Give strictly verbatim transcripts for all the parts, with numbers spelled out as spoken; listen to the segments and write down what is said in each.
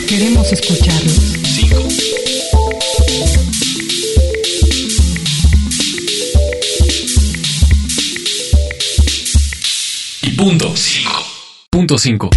Queremos escucharlos. cinco. Y punto cinco. Punto cinco.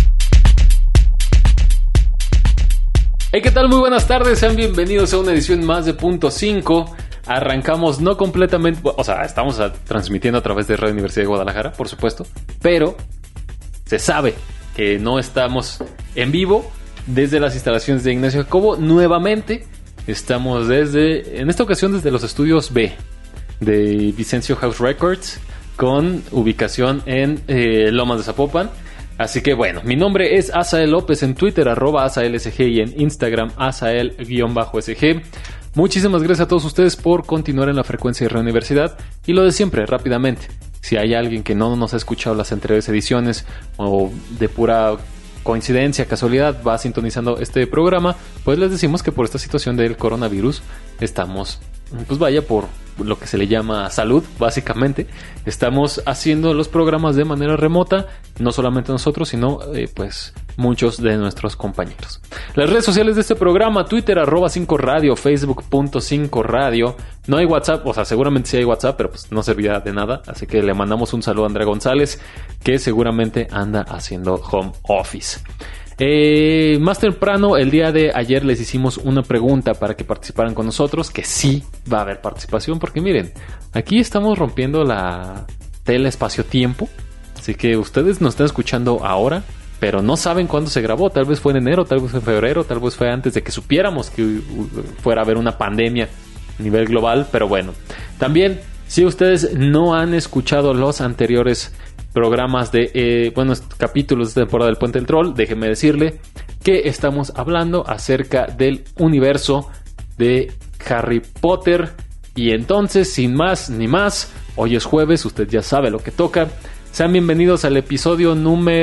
Hey, ¿qué tal? Muy buenas tardes, sean bienvenidos a una edición más de Punto cinco. Arrancamos no completamente, o sea, estamos a, transmitiendo a través de Radio Universidad de Guadalajara, por supuesto, pero se sabe que no estamos en vivo desde las instalaciones de Ignacio Jacobo. Nuevamente estamos desde, en esta ocasión desde los estudios B de Vicencio House Records, con ubicación en eh, Lomas de Zapopan. Así que bueno, mi nombre es Asael López, en Twitter arroba AsaelSG y en Instagram Asael-SG. Muchísimas gracias a todos ustedes por continuar en la frecuencia de Radio Universidad. Y lo de siempre, rápidamente, si hay alguien que no nos ha escuchado las anteriores ediciones o de pura coincidencia, casualidad, va sintonizando este programa, pues les decimos que por esta situación del coronavirus estamos, pues vaya, por lo que se le llama salud, básicamente. Estamos haciendo los programas de manera remota, no solamente nosotros, sino eh, pues muchos de nuestros compañeros. Las redes sociales de este programa: Twitter arroba cinco radio, Facebook punto cinco radio. No hay WhatsApp, o sea, seguramente sí hay WhatsApp, pero pues no servirá de nada, así que le mandamos un saludo a Andrea González, que seguramente anda haciendo home office. Eh, más temprano, el día de ayer, les hicimos una pregunta para que participaran con nosotros, que sí va a haber participación, porque miren, aquí estamos rompiendo la tela espacio-tiempo, así que ustedes nos están escuchando ahora, pero no saben cuándo se grabó. Tal vez fue en enero, tal vez fue en febrero, tal vez fue antes de que supiéramos que fuera a haber una pandemia a nivel global, pero bueno. También, si ustedes no han escuchado los anteriores programas de, eh, bueno, capítulos de temporada del Puente del Troll, déjenme decirle que estamos hablando acerca del universo de Harry Potter. Y entonces, sin más ni más, hoy es jueves, usted ya sabe lo que toca. Sean bienvenidos al episodio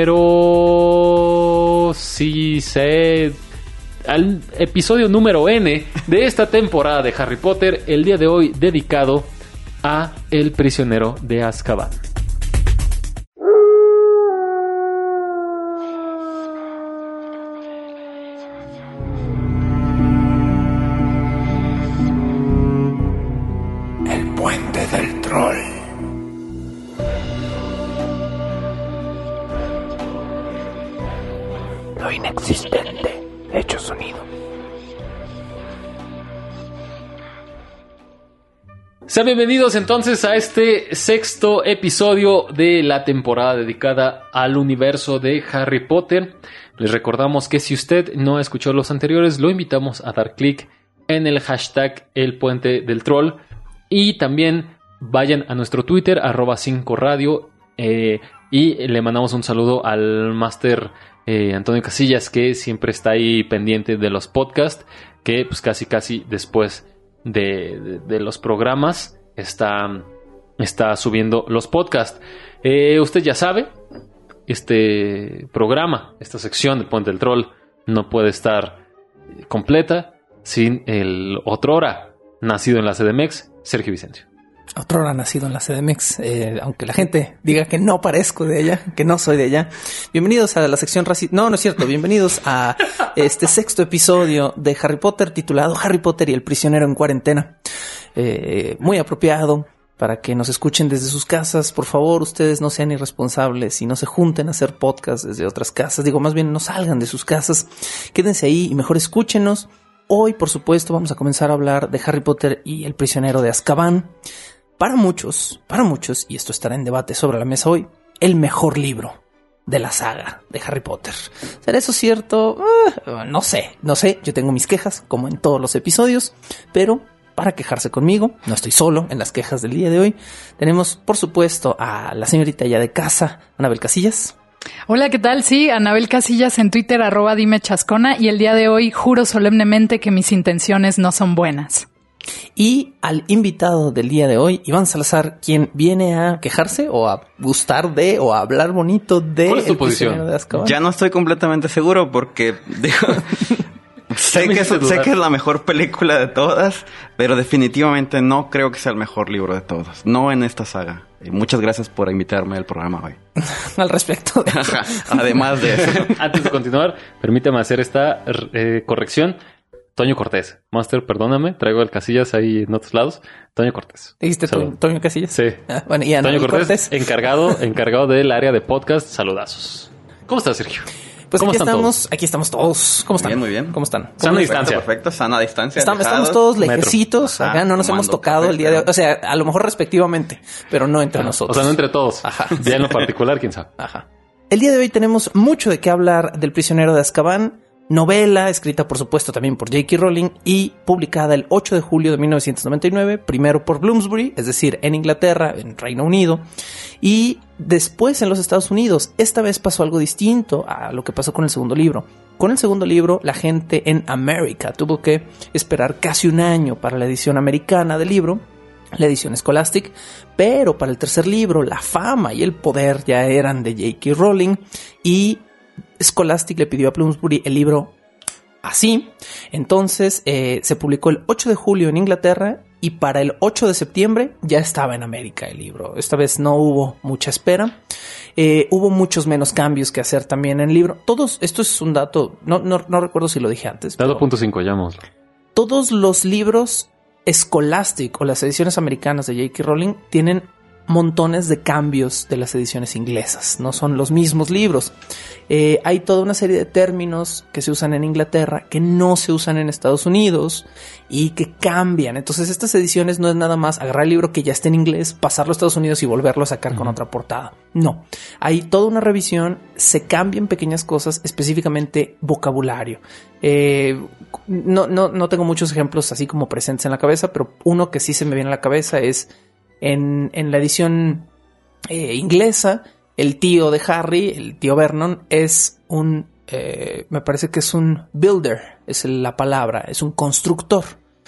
número... sí, sé... al episodio número N de esta temporada de Harry Potter, el día de hoy dedicado a El prisionero de Azkaban. Lo inexistente hecho sonido. Sean bienvenidos entonces a este sexto episodio de la temporada dedicada al universo de Harry Potter. Les recordamos que si usted no ha escuchado los anteriores, lo invitamos a dar clic en el hashtag El Puente del Troll. Y también vayan a nuestro Twitter, arroba cinco radio, eh, y le mandamos un saludo al máster eh, Antonio Casillas, que siempre está ahí pendiente de los podcasts, que pues casi casi después de, de, de los programas está, está subiendo los podcasts. Eh, usted ya sabe, este programa, esta sección de Puente del Troll no puede estar completa sin el otrora nacido en la C D M X, Sergio Vicencio. Otrora nacido en la C D M X, eh, aunque la gente diga que no parezco de ella, que no soy de ella. Bienvenidos a la sección racista. No, no es cierto. Bienvenidos a este sexto episodio de Harry Potter, titulado Harry Potter y el prisionero en cuarentena. Eh, muy apropiado para que nos escuchen desde sus casas. Por favor, ustedes no sean irresponsables y no se junten a hacer podcast desde otras casas. Digo, más bien no salgan de sus casas. Quédense ahí y mejor escúchenos. Hoy, por supuesto, vamos a comenzar a hablar de Harry Potter y el prisionero de Azkaban. Para muchos, para muchos, y esto estará en debate sobre la mesa hoy, el mejor libro de la saga de Harry Potter. ¿Será eso cierto? Uh, no sé, no sé. Yo tengo mis quejas, como en todos los episodios, pero para quejarse conmigo, no estoy solo en las quejas del día de hoy. Tenemos, por supuesto, a la señorita ya de casa, Anabel Casillas. Hola, ¿qué tal? Sí, Anabel Casillas en Twitter, arroba dime chascona, y el día de hoy juro solemnemente que mis intenciones no son buenas. Y al invitado del día de hoy, Iván Salazar, quien viene a quejarse o a gustar de o a hablar bonito de... ¿Cuál es tu El posición? prisionero de Azkaban. Ya no estoy completamente seguro porque digo, sé me que, es, hiciste sé dudar. que es la mejor película de todas, pero definitivamente no creo que sea el mejor libro de todos. No en esta saga. Y muchas gracias por invitarme al programa hoy. Al respecto. de eso. Además de eso. Antes de continuar, permítame hacer esta eh, corrección. Toño Cortés. Master, perdóname. Traigo el Casillas ahí en otros lados. Toño Cortés. ¿Dijiste Salud. Toño, Toño Casillas? Sí. Ah, bueno, y Ana Toño Cortés, Cortés. encargado, encargado del área de podcast. Saludazos. ¿Cómo estás, Sergio? Pues ¿Cómo aquí están estamos, todos? aquí estamos todos. ¿Cómo están? Bien, muy bien. ¿Cómo están? Sana ¿Cómo- distancia. Perfecto, perfecto. Sana distancia. Estamos, alejados. estamos todos Metro. lejecitos. Ajá, Acá no nos hemos tomando tocado café, el día de hoy. pero- O sea, a lo mejor respectivamente, pero no entre O nosotros. sea, no entre todos. Ajá. Ya en lo particular, quién sabe. Ajá. El día de hoy tenemos mucho de qué hablar del Prisionero de Azkaban, novela escrita por supuesto también por J K. Rowling y publicada el ocho de julio de mil novecientos noventa y nueve, primero por Bloomsbury, es decir, en Inglaterra, en Reino Unido, y después en los Estados Unidos. Esta vez pasó algo distinto a lo que pasó con el segundo libro. Con el segundo libro, la gente en América tuvo que esperar casi un año para la edición americana del libro, la edición Scholastic, pero para el tercer libro la fama y el poder ya eran de J K. Rowling y Scholastic le pidió a Bloomsbury el libro así. Entonces eh, se publicó el ocho de julio en Inglaterra y para el ocho de septiembre ya estaba en América el libro. Esta vez no hubo mucha espera. Eh, hubo muchos menos cambios que hacer también en el libro. Todos, esto es un dato, no, no, no recuerdo si lo dije antes. Dado pero punto cinco, llamémoslo. todos los libros Scholastic o las ediciones americanas de J K. Rowling tienen montones de cambios de las ediciones inglesas. No son los mismos libros. Eh, hay toda una serie de términos que se usan en Inglaterra que no se usan en Estados Unidos y que cambian. Entonces estas ediciones no es nada más agarrar el libro que ya está en inglés, pasarlo a Estados Unidos y volverlo a sacar con otra portada. No. Hay toda una revisión, se cambian pequeñas cosas, específicamente vocabulario. Eh, no, no, no tengo muchos ejemplos así como presentes en la cabeza, pero uno que sí se me viene a la cabeza es en, en la edición eh, inglesa, el tío de Harry, el tío Vernon, es un, eh, me parece que es un builder, es la palabra, es un constructor.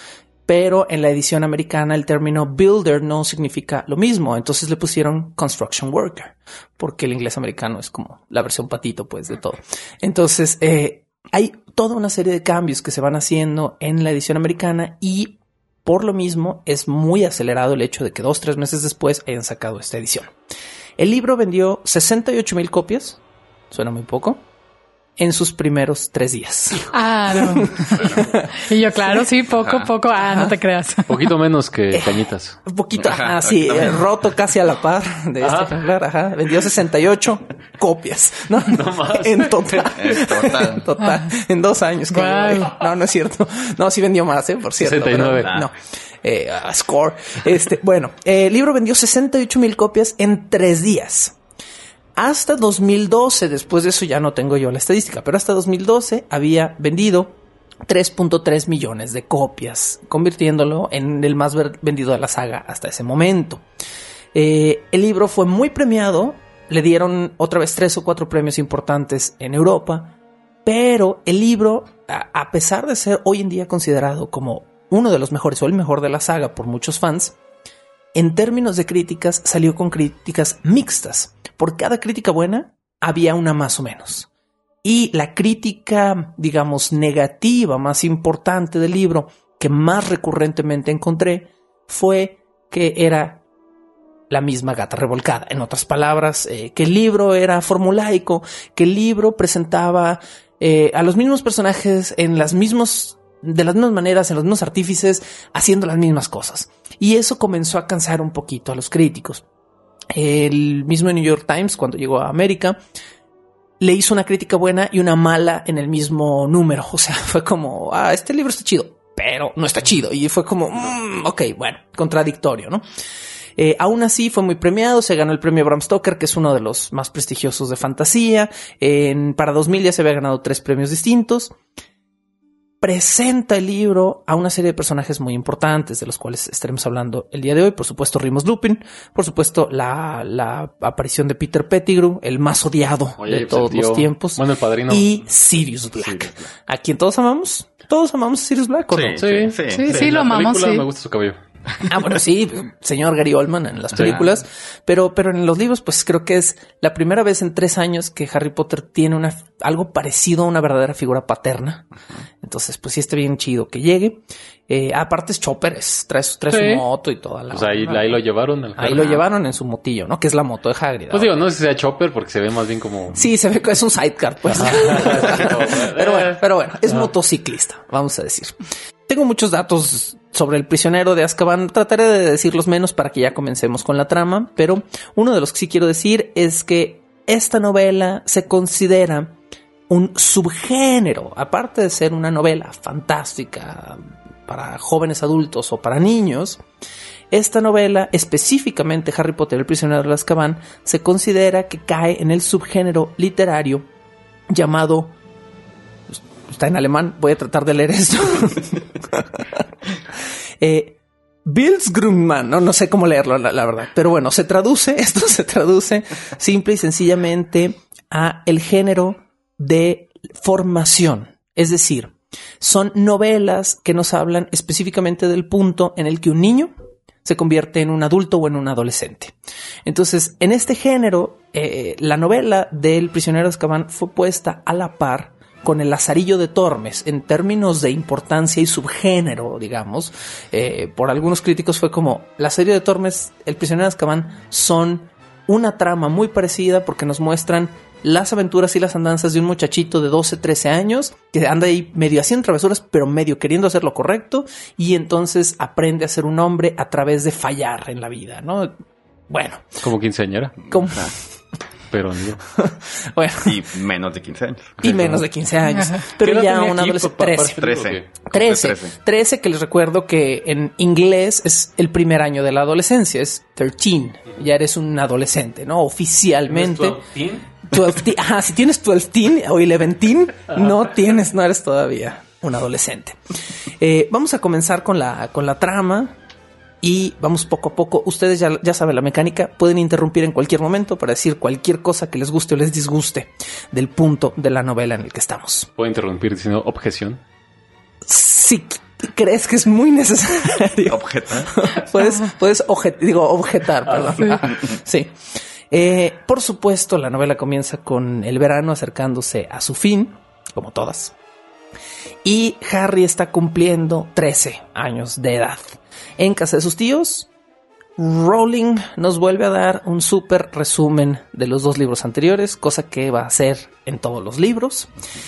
Pero en la edición americana el término builder no significa lo mismo, entonces le pusieron construction worker, porque el inglés americano es como la versión patito pues de todo. Entonces eh, hay toda una serie de cambios que se van haciendo en la edición americana y por lo mismo es muy acelerado el hecho de que dos, tres meses después hayan sacado esta edición. El libro vendió sesenta y ocho mil copias, suena muy poco, en sus primeros tres días. Ah, no. Y yo, claro, sí, poco, Ajá. poco. Ah, no te creas. Poquito menos que Cañitas. Un poquito, Ajá, ajá, sí, poquito eh, menos. roto casi a la par de este Ajá. ejemplar, ajá. Vendió sesenta y ocho copias, ¿no? No más. En total. En total. En total. En dos años. que Guau. no, no, no es cierto. No, sí vendió más, ¿eh? Por cierto. sesenta y nueve. pero no. Eh, a score. Este, bueno, eh, el libro vendió sesenta y ocho mil copias en tres días. Hasta dos mil doce, después de eso ya no tengo yo la estadística, pero hasta dos mil doce había vendido tres punto tres millones de copias, convirtiéndolo en el más ver- vendido de la saga hasta ese momento. Eh, el libro fue muy premiado, le dieron otra vez tres o cuatro premios importantes en Europa, pero el libro, a, a pesar de ser hoy en día considerado como uno de los mejores o el mejor de la saga por muchos fans, en términos de críticas salió con críticas mixtas. Por cada crítica buena había una más o menos. Y la crítica, digamos, negativa más importante del libro que más recurrentemente encontré fue que era la misma gata revolcada. En otras palabras, eh, que el libro era formulaico, que el libro presentaba eh, a los mismos personajes en las mismos, de las mismas maneras, en los mismos artífices, haciendo las mismas cosas. Y eso comenzó a cansar un poquito a los críticos. El mismo New York Times, cuando llegó a América, le hizo una crítica buena y una mala en el mismo número. O sea, fue como, ah, este libro está chido, pero no está chido. Y fue como, mm, ok, bueno, contradictorio, ¿no? Eh, aún así fue muy premiado, se ganó el premio Bram Stoker, que es uno de los más prestigiosos de fantasía. En, para dos mil ya se había ganado tres premios distintos. Presenta el libro a una serie de personajes muy importantes, de los cuales estaremos hablando el día de hoy. Por supuesto, Remus Lupin. Por supuesto, la, la aparición de Peter Pettigrew, el más odiado Oye, de pues, todos el tío- los tiempos. Bueno, el padrino. Y Sirius Black. Sirius Black. ¿A quien todos amamos? ¿Todos amamos a Sirius Black o no? Sí, sí, Sí, sí, lo la amamos, película sí. me gusta su cabello. Ah, bueno, sí, señor Gary Oldman en las películas, sí. pero, pero en los libros, pues creo que es la primera vez en tres años que Harry Potter tiene una algo parecido a una verdadera figura paterna. Uh-huh. Entonces, pues sí está bien chido que llegue. Eh, aparte es Chopper, es, trae, trae sí. su moto y toda la... Pues ahí, ahí lo llevaron. Al ahí lo llevaron en su motillo, ¿no? Que es la moto de Hagrid. Pues digo, no sé si sea Chopper porque se ve más bien como... Sí, se ve que es un sidecar, pues. pero bueno, pero bueno, es motociclista, vamos a decir. Tengo muchos datos sobre el prisionero de Azkaban. Trataré de decirlos menos para que ya comencemos con la trama, pero uno de los que sí quiero decir es que esta novela se considera un subgénero, aparte de ser una novela fantástica para jóvenes adultos o para niños. Esta novela, específicamente Harry Potter, el prisionero de Azkaban, se considera que cae en el subgénero literario llamado... Está en alemán, voy a tratar de leer esto. eh, Bildungsroman, no, no sé cómo leerlo, la, la verdad. Pero bueno, se traduce, esto se traduce simple y sencillamente a el género de formación. Es decir, son novelas que nos hablan específicamente del punto en el que un niño se convierte en un adulto o en un adolescente. Entonces, en este género, eh, la novela del prisionero de Azkaban fue puesta a la par con el Lazarillo de Tormes en términos de importancia y subgénero, digamos. Eh, por algunos críticos fue como Lazarillo de Tormes, el prisionero de Azkaban son una trama muy parecida porque nos muestran las aventuras y las andanzas de un muchachito de doce, trece años que anda ahí medio haciendo travesuras, pero medio queriendo hacer lo correcto, y entonces aprende a ser un hombre a través de fallar en la vida, ¿no? Bueno. Como quinceañera. Como... Pero no. Bueno. Y menos de quince años. Y menos de quince años. Pero ya un adolescente. trece. trece. trece. trece, que les recuerdo que en inglés es el primer año de la adolescencia. Es trece. Ya eres un adolescente, ¿no? Oficialmente. doce. Ajá, si tienes doce o once, no tienes, no eres todavía un adolescente. Eh, vamos a comenzar con la, con la trama. Y vamos poco a poco. Ustedes ya, ya saben la mecánica. Pueden interrumpir en cualquier momento para decir cualquier cosa que les guste o les disguste del punto de la novela en el que estamos. ¿Puedo interrumpir diciendo objeción? Si crees que es muy necesario. ¿Objetar? puedes, puedes objet, digo, objetar, perdón. Ah, sí. sí. Eh, por supuesto, la novela comienza con el verano acercándose a su fin, como todas. Y Harry está cumpliendo trece años de edad. En casa de sus tíos, Rowling nos vuelve a dar un súper resumen de los dos libros anteriores, cosa que va a hacer en todos los libros.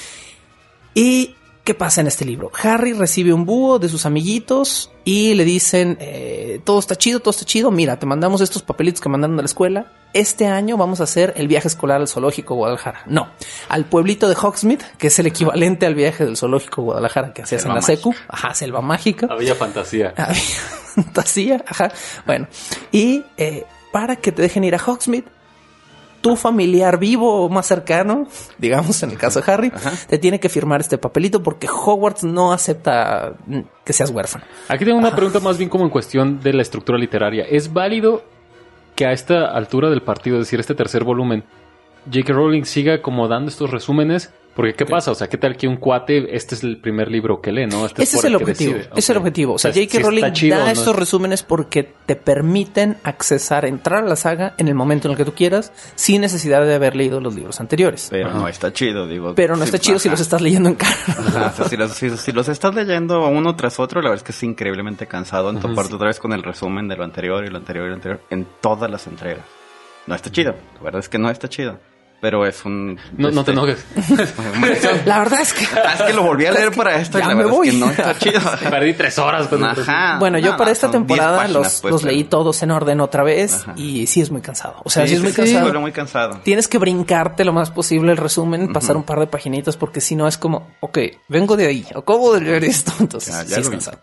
¿Y qué pasa en este libro? Harry recibe un búho de sus amiguitos y le dicen, eh, todo está chido, todo está chido, mira, te mandamos estos papelitos que mandaron de la escuela. Este año vamos a hacer el viaje escolar al zoológico Guadalajara. No, al pueblito de Hogsmeade, que es el equivalente al viaje del zoológico Guadalajara que hacías en la secu. Ajá, selva mágica. Había fantasía. Había fantasía, ajá. Bueno, y eh, para que te dejen ir a Hogsmeade, tu familiar vivo o más cercano, digamos en el caso de Harry, ajá, te tiene que firmar este papelito porque Hogwarts no acepta que seas huérfano. Aquí tengo una ajá. pregunta más bien como en cuestión de la estructura literaria. ¿Es válido que a esta altura del partido, es decir, este tercer volumen, J K. Rowling siga como dando estos resúmenes? Porque ¿qué pasa? O sea, ¿qué tal que un cuate, este es el primer libro que lee, ¿no? Este Ese es, es el objetivo. Ese okay. es el objetivo. O sea, o sea J K. Si Rowling chido, da ¿no? estos resúmenes porque te permiten accesar, entrar a la saga en el momento en el que tú quieras, sin necesidad de haber leído los libros anteriores. Pero ajá. no está chido, digo. Pero no sí, está chido ajá. si los estás leyendo en cara. Ajá, o sea, si, los, si, si los estás leyendo uno tras otro, la verdad es que es increíblemente cansado en toparte sí. otra vez con el resumen de lo anterior y lo anterior y lo anterior en todas las entregas. No está chido. La verdad es que no está chido. Pero es un... No, este, no te enojes. La verdad es que... Es que lo volví a leer para esto ya y la me verdad voy. es que no está chido. Perdí tres horas. Con Ajá. Bueno, yo no, para no, esta temporada páginas, los, pues, los leí todos en orden otra vez. Ajá. Y sí es muy cansado. O sea, sí, sí es muy sí, cansado. Sí, muy cansado. Tienes que brincarte lo más posible el resumen, uh-huh. pasar un par de paginitas porque si no es como, ok, vengo de ahí, acabo de leer esto. Entonces, ya, ya sí es cansado.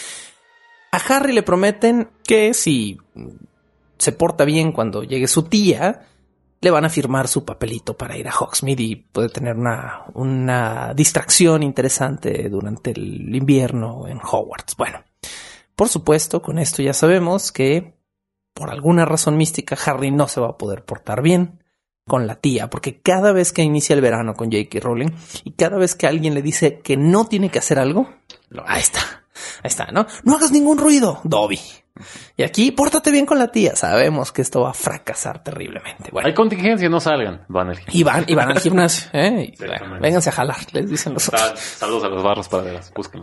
A Harry le prometen que si se porta bien cuando llegue su tía, le van a firmar su papelito para ir a Hogsmeade y puede tener una, una distracción interesante durante el invierno en Hogwarts. Bueno, por supuesto, con esto ya sabemos que por alguna razón mística Harry no se va a poder portar bien con la tía, porque cada vez que inicia el verano con J K. Rowling y cada vez que alguien le dice que no tiene que hacer algo, ahí está, ahí está, ¿no? No hagas ningún ruido, Dobby. Y aquí, pórtate bien con la tía. Sabemos que esto va a fracasar terriblemente. Bueno, Hay contingencia, no salgan. Van al gimnasio. y van, y van al gimnasio. ¿eh? Y, Exactamente. bueno, vénganse a jalar, les dicen los otros. Sal- Saludos a los barros paraderas. Búsquenlos.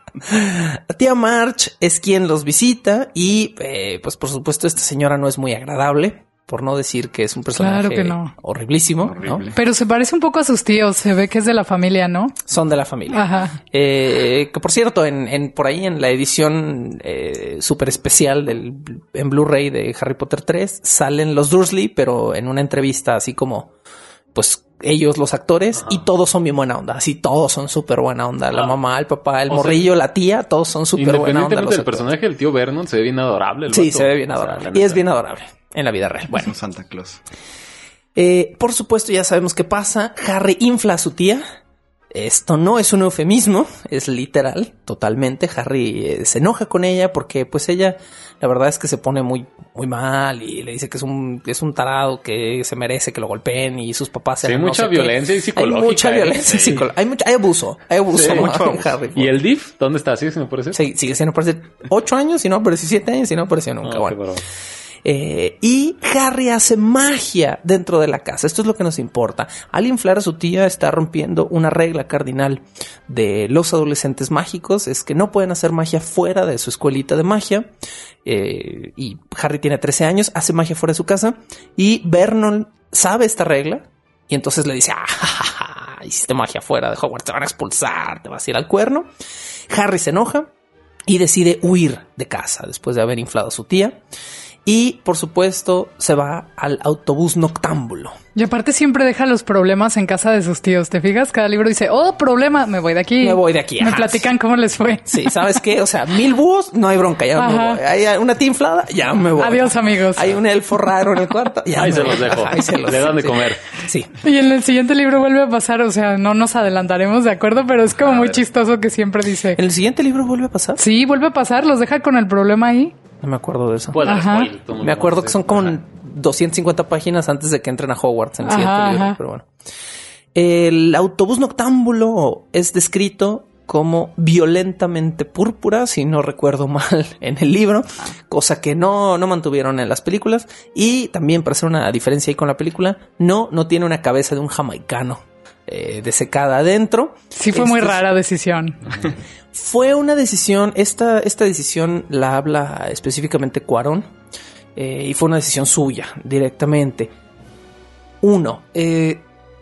La tía March es quien los visita y, eh, pues por supuesto, esta señora no es muy agradable, por no decir que es un personaje Claro que no. horriblísimo, Horrible. ¿no? Pero se parece un poco a sus tíos. Se ve que es de la familia, ¿no? Son de la familia. Ajá. Eh, que por cierto, en, en por ahí en la edición eh, súper especial del en Blu-ray de Harry Potter tres salen los Dursley, pero en una entrevista así como, pues ellos los actores y todos son bien buena onda. Así todos son súper buena onda. La Ah. mamá, el papá, el O morrillo, la tía, todos son súper buena onda. Independientemente los del actores. personaje, el tío Vernon se ve bien adorable. El Sí, vato. se ve bien O sea, adorable. la Y es neta. bien adorable en la vida real. Es Bueno, un Santa Claus. eh, por supuesto, ya sabemos qué pasa. Harry infla a su tía. Esto no es un eufemismo, es literal, totalmente. Harry eh, se enoja con ella porque, pues, ella, la verdad es que se pone muy, muy mal y le dice que es un, que es un tarado que se merece que lo golpeen y sus papás Sí, sean no mucha sé qué. violencia y psicológica, Hay mucha ¿eh? violencia Sí. psicológica. Hay mucha, hay abuso, hay abuso. Sí, ¿no? mucho en abuso. Harry. ¿Y el D I F? ¿Dónde está? ¿Sí? ¿Se me parece? Sí, sigue siendo, parece ocho años y no apareció siete años y no apareció nunca. Ah, qué bueno. bravo. Eh, y Harry hace magia dentro de la casa. Esto es lo que nos importa. Al inflar a su tía está rompiendo una regla cardinal de los adolescentes mágicos. Es que no pueden hacer magia fuera de su escuelita de magia. Eh, y Harry tiene trece años, hace magia fuera de su casa. Y Vernon sabe esta regla. Y entonces le dice, ah, ja, ja, ja, hiciste magia fuera de Hogwarts, te van a expulsar, te vas a ir al cuerno. Harry se enoja y decide huir de casa después de haber inflado a su tía. Y, por supuesto, se va al autobús noctámbulo. Y aparte siempre deja los problemas en casa de sus tíos. ¿Te fijas? Cada libro dice, oh, problema, me voy de aquí. Me voy de aquí, Me ajá. platican cómo les fue. Sí, ¿sabes qué? O sea, mil búhos, no hay bronca, ya me Ajá. voy. Hay una tía inflada, ya me voy. Adiós, amigos. Hay un elfo raro en el cuarto, ya Ahí me se voy. los dejo. Ajá, ahí se los- Le dan de sí. comer. Sí. Y en el siguiente libro vuelve a pasar, o sea, no nos adelantaremos, ¿de acuerdo? Pero es como muy chistoso que siempre dice, ¿En el siguiente libro vuelve a pasar? sí, vuelve a pasar, los deja con el problema ahí. No me acuerdo de eso. Puedo dar Ajá. spoiler, todo muy Me acuerdo bueno, que sí. son como Ajá. doscientas cincuenta páginas antes de que entren a Hogwarts en el siguiente Ajá, libro, ajá. pero bueno. El autobús noctámbulo es descrito como violentamente púrpura, si no recuerdo mal en el libro, cosa que no, no mantuvieron en las películas. Y también, para hacer una diferencia ahí con la película, no, no tiene una cabeza de un jamaicano eh, desecada adentro. Sí fue muy Este es- rara decisión. Fue una decisión, esta, esta decisión la habla específicamente Cuarón, eh, y fue una decisión suya directamente. Uno, eh,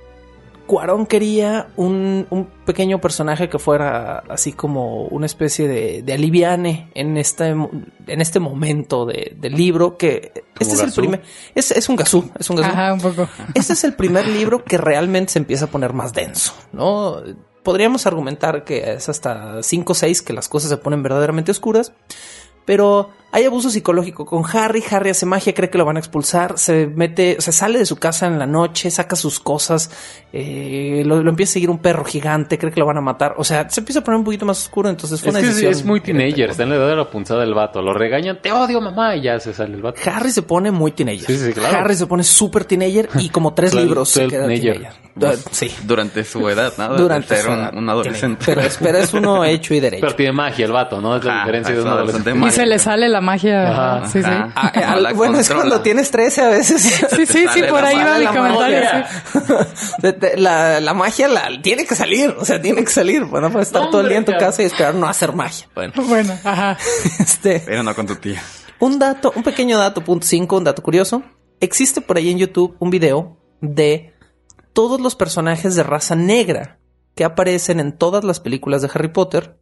Cuarón quería un, un pequeño personaje que fuera así como una especie de, de aliviane en este, en este momento de- del libro, que este es el Gazú? primer, es, es un gasú, es un gasú. Ajá, un poco. Este es el primer libro que realmente se empieza a poner más denso, ¿no? Podríamos argumentar que es hasta cinco o seis que las cosas se ponen verdaderamente oscuras, pero hay abuso psicológico con Harry. Harry hace magia, cree que lo van a expulsar, se mete, o sea, sale de su casa en la noche, saca sus cosas, eh, lo, lo empieza a seguir un perro gigante, cree que lo van a matar. O sea, se empieza a poner un poquito más oscuro, entonces fue Es una que es, decisión es muy teenager, directa. está en la edad de la punzada del vato. Lo regañan, te odio, mamá, y ya se sale el vato. Harry se pone muy teenager. Sí, sí, claro. Harry se pone súper teenager y como tres Twelve- libros se twelve queda teenager. teenager. Du- Sí. Durante su edad, ¿no? De Durante ser su un, edad, un adolescente. Pero, es- pero es uno hecho y derecho. Pero tiene magia el vato, ¿no? Es la Ajá, diferencia de es un un adolescente. adolescente Y se le sale la magia. Ajá, sí, sí. ajá. Ah, eh, No al- la bueno, es controla. cuando tienes trece a veces. Sí, sí, sí, sale por la ahí va mala mi la comentario. magia. sí. De- de- la, la magia la, tiene que salir. O sea, tiene que salir. Bueno, puedes estar todo el día en tu Hombre, casa y esperar no hacer magia. Bueno, Bueno, ajá. este, Pero no con tu tía. un dato, un pequeño dato, punto cinco, un dato curioso. Existe por ahí en YouTube un video de todos los personajes de raza negra que aparecen en todas las películas de Harry Potter.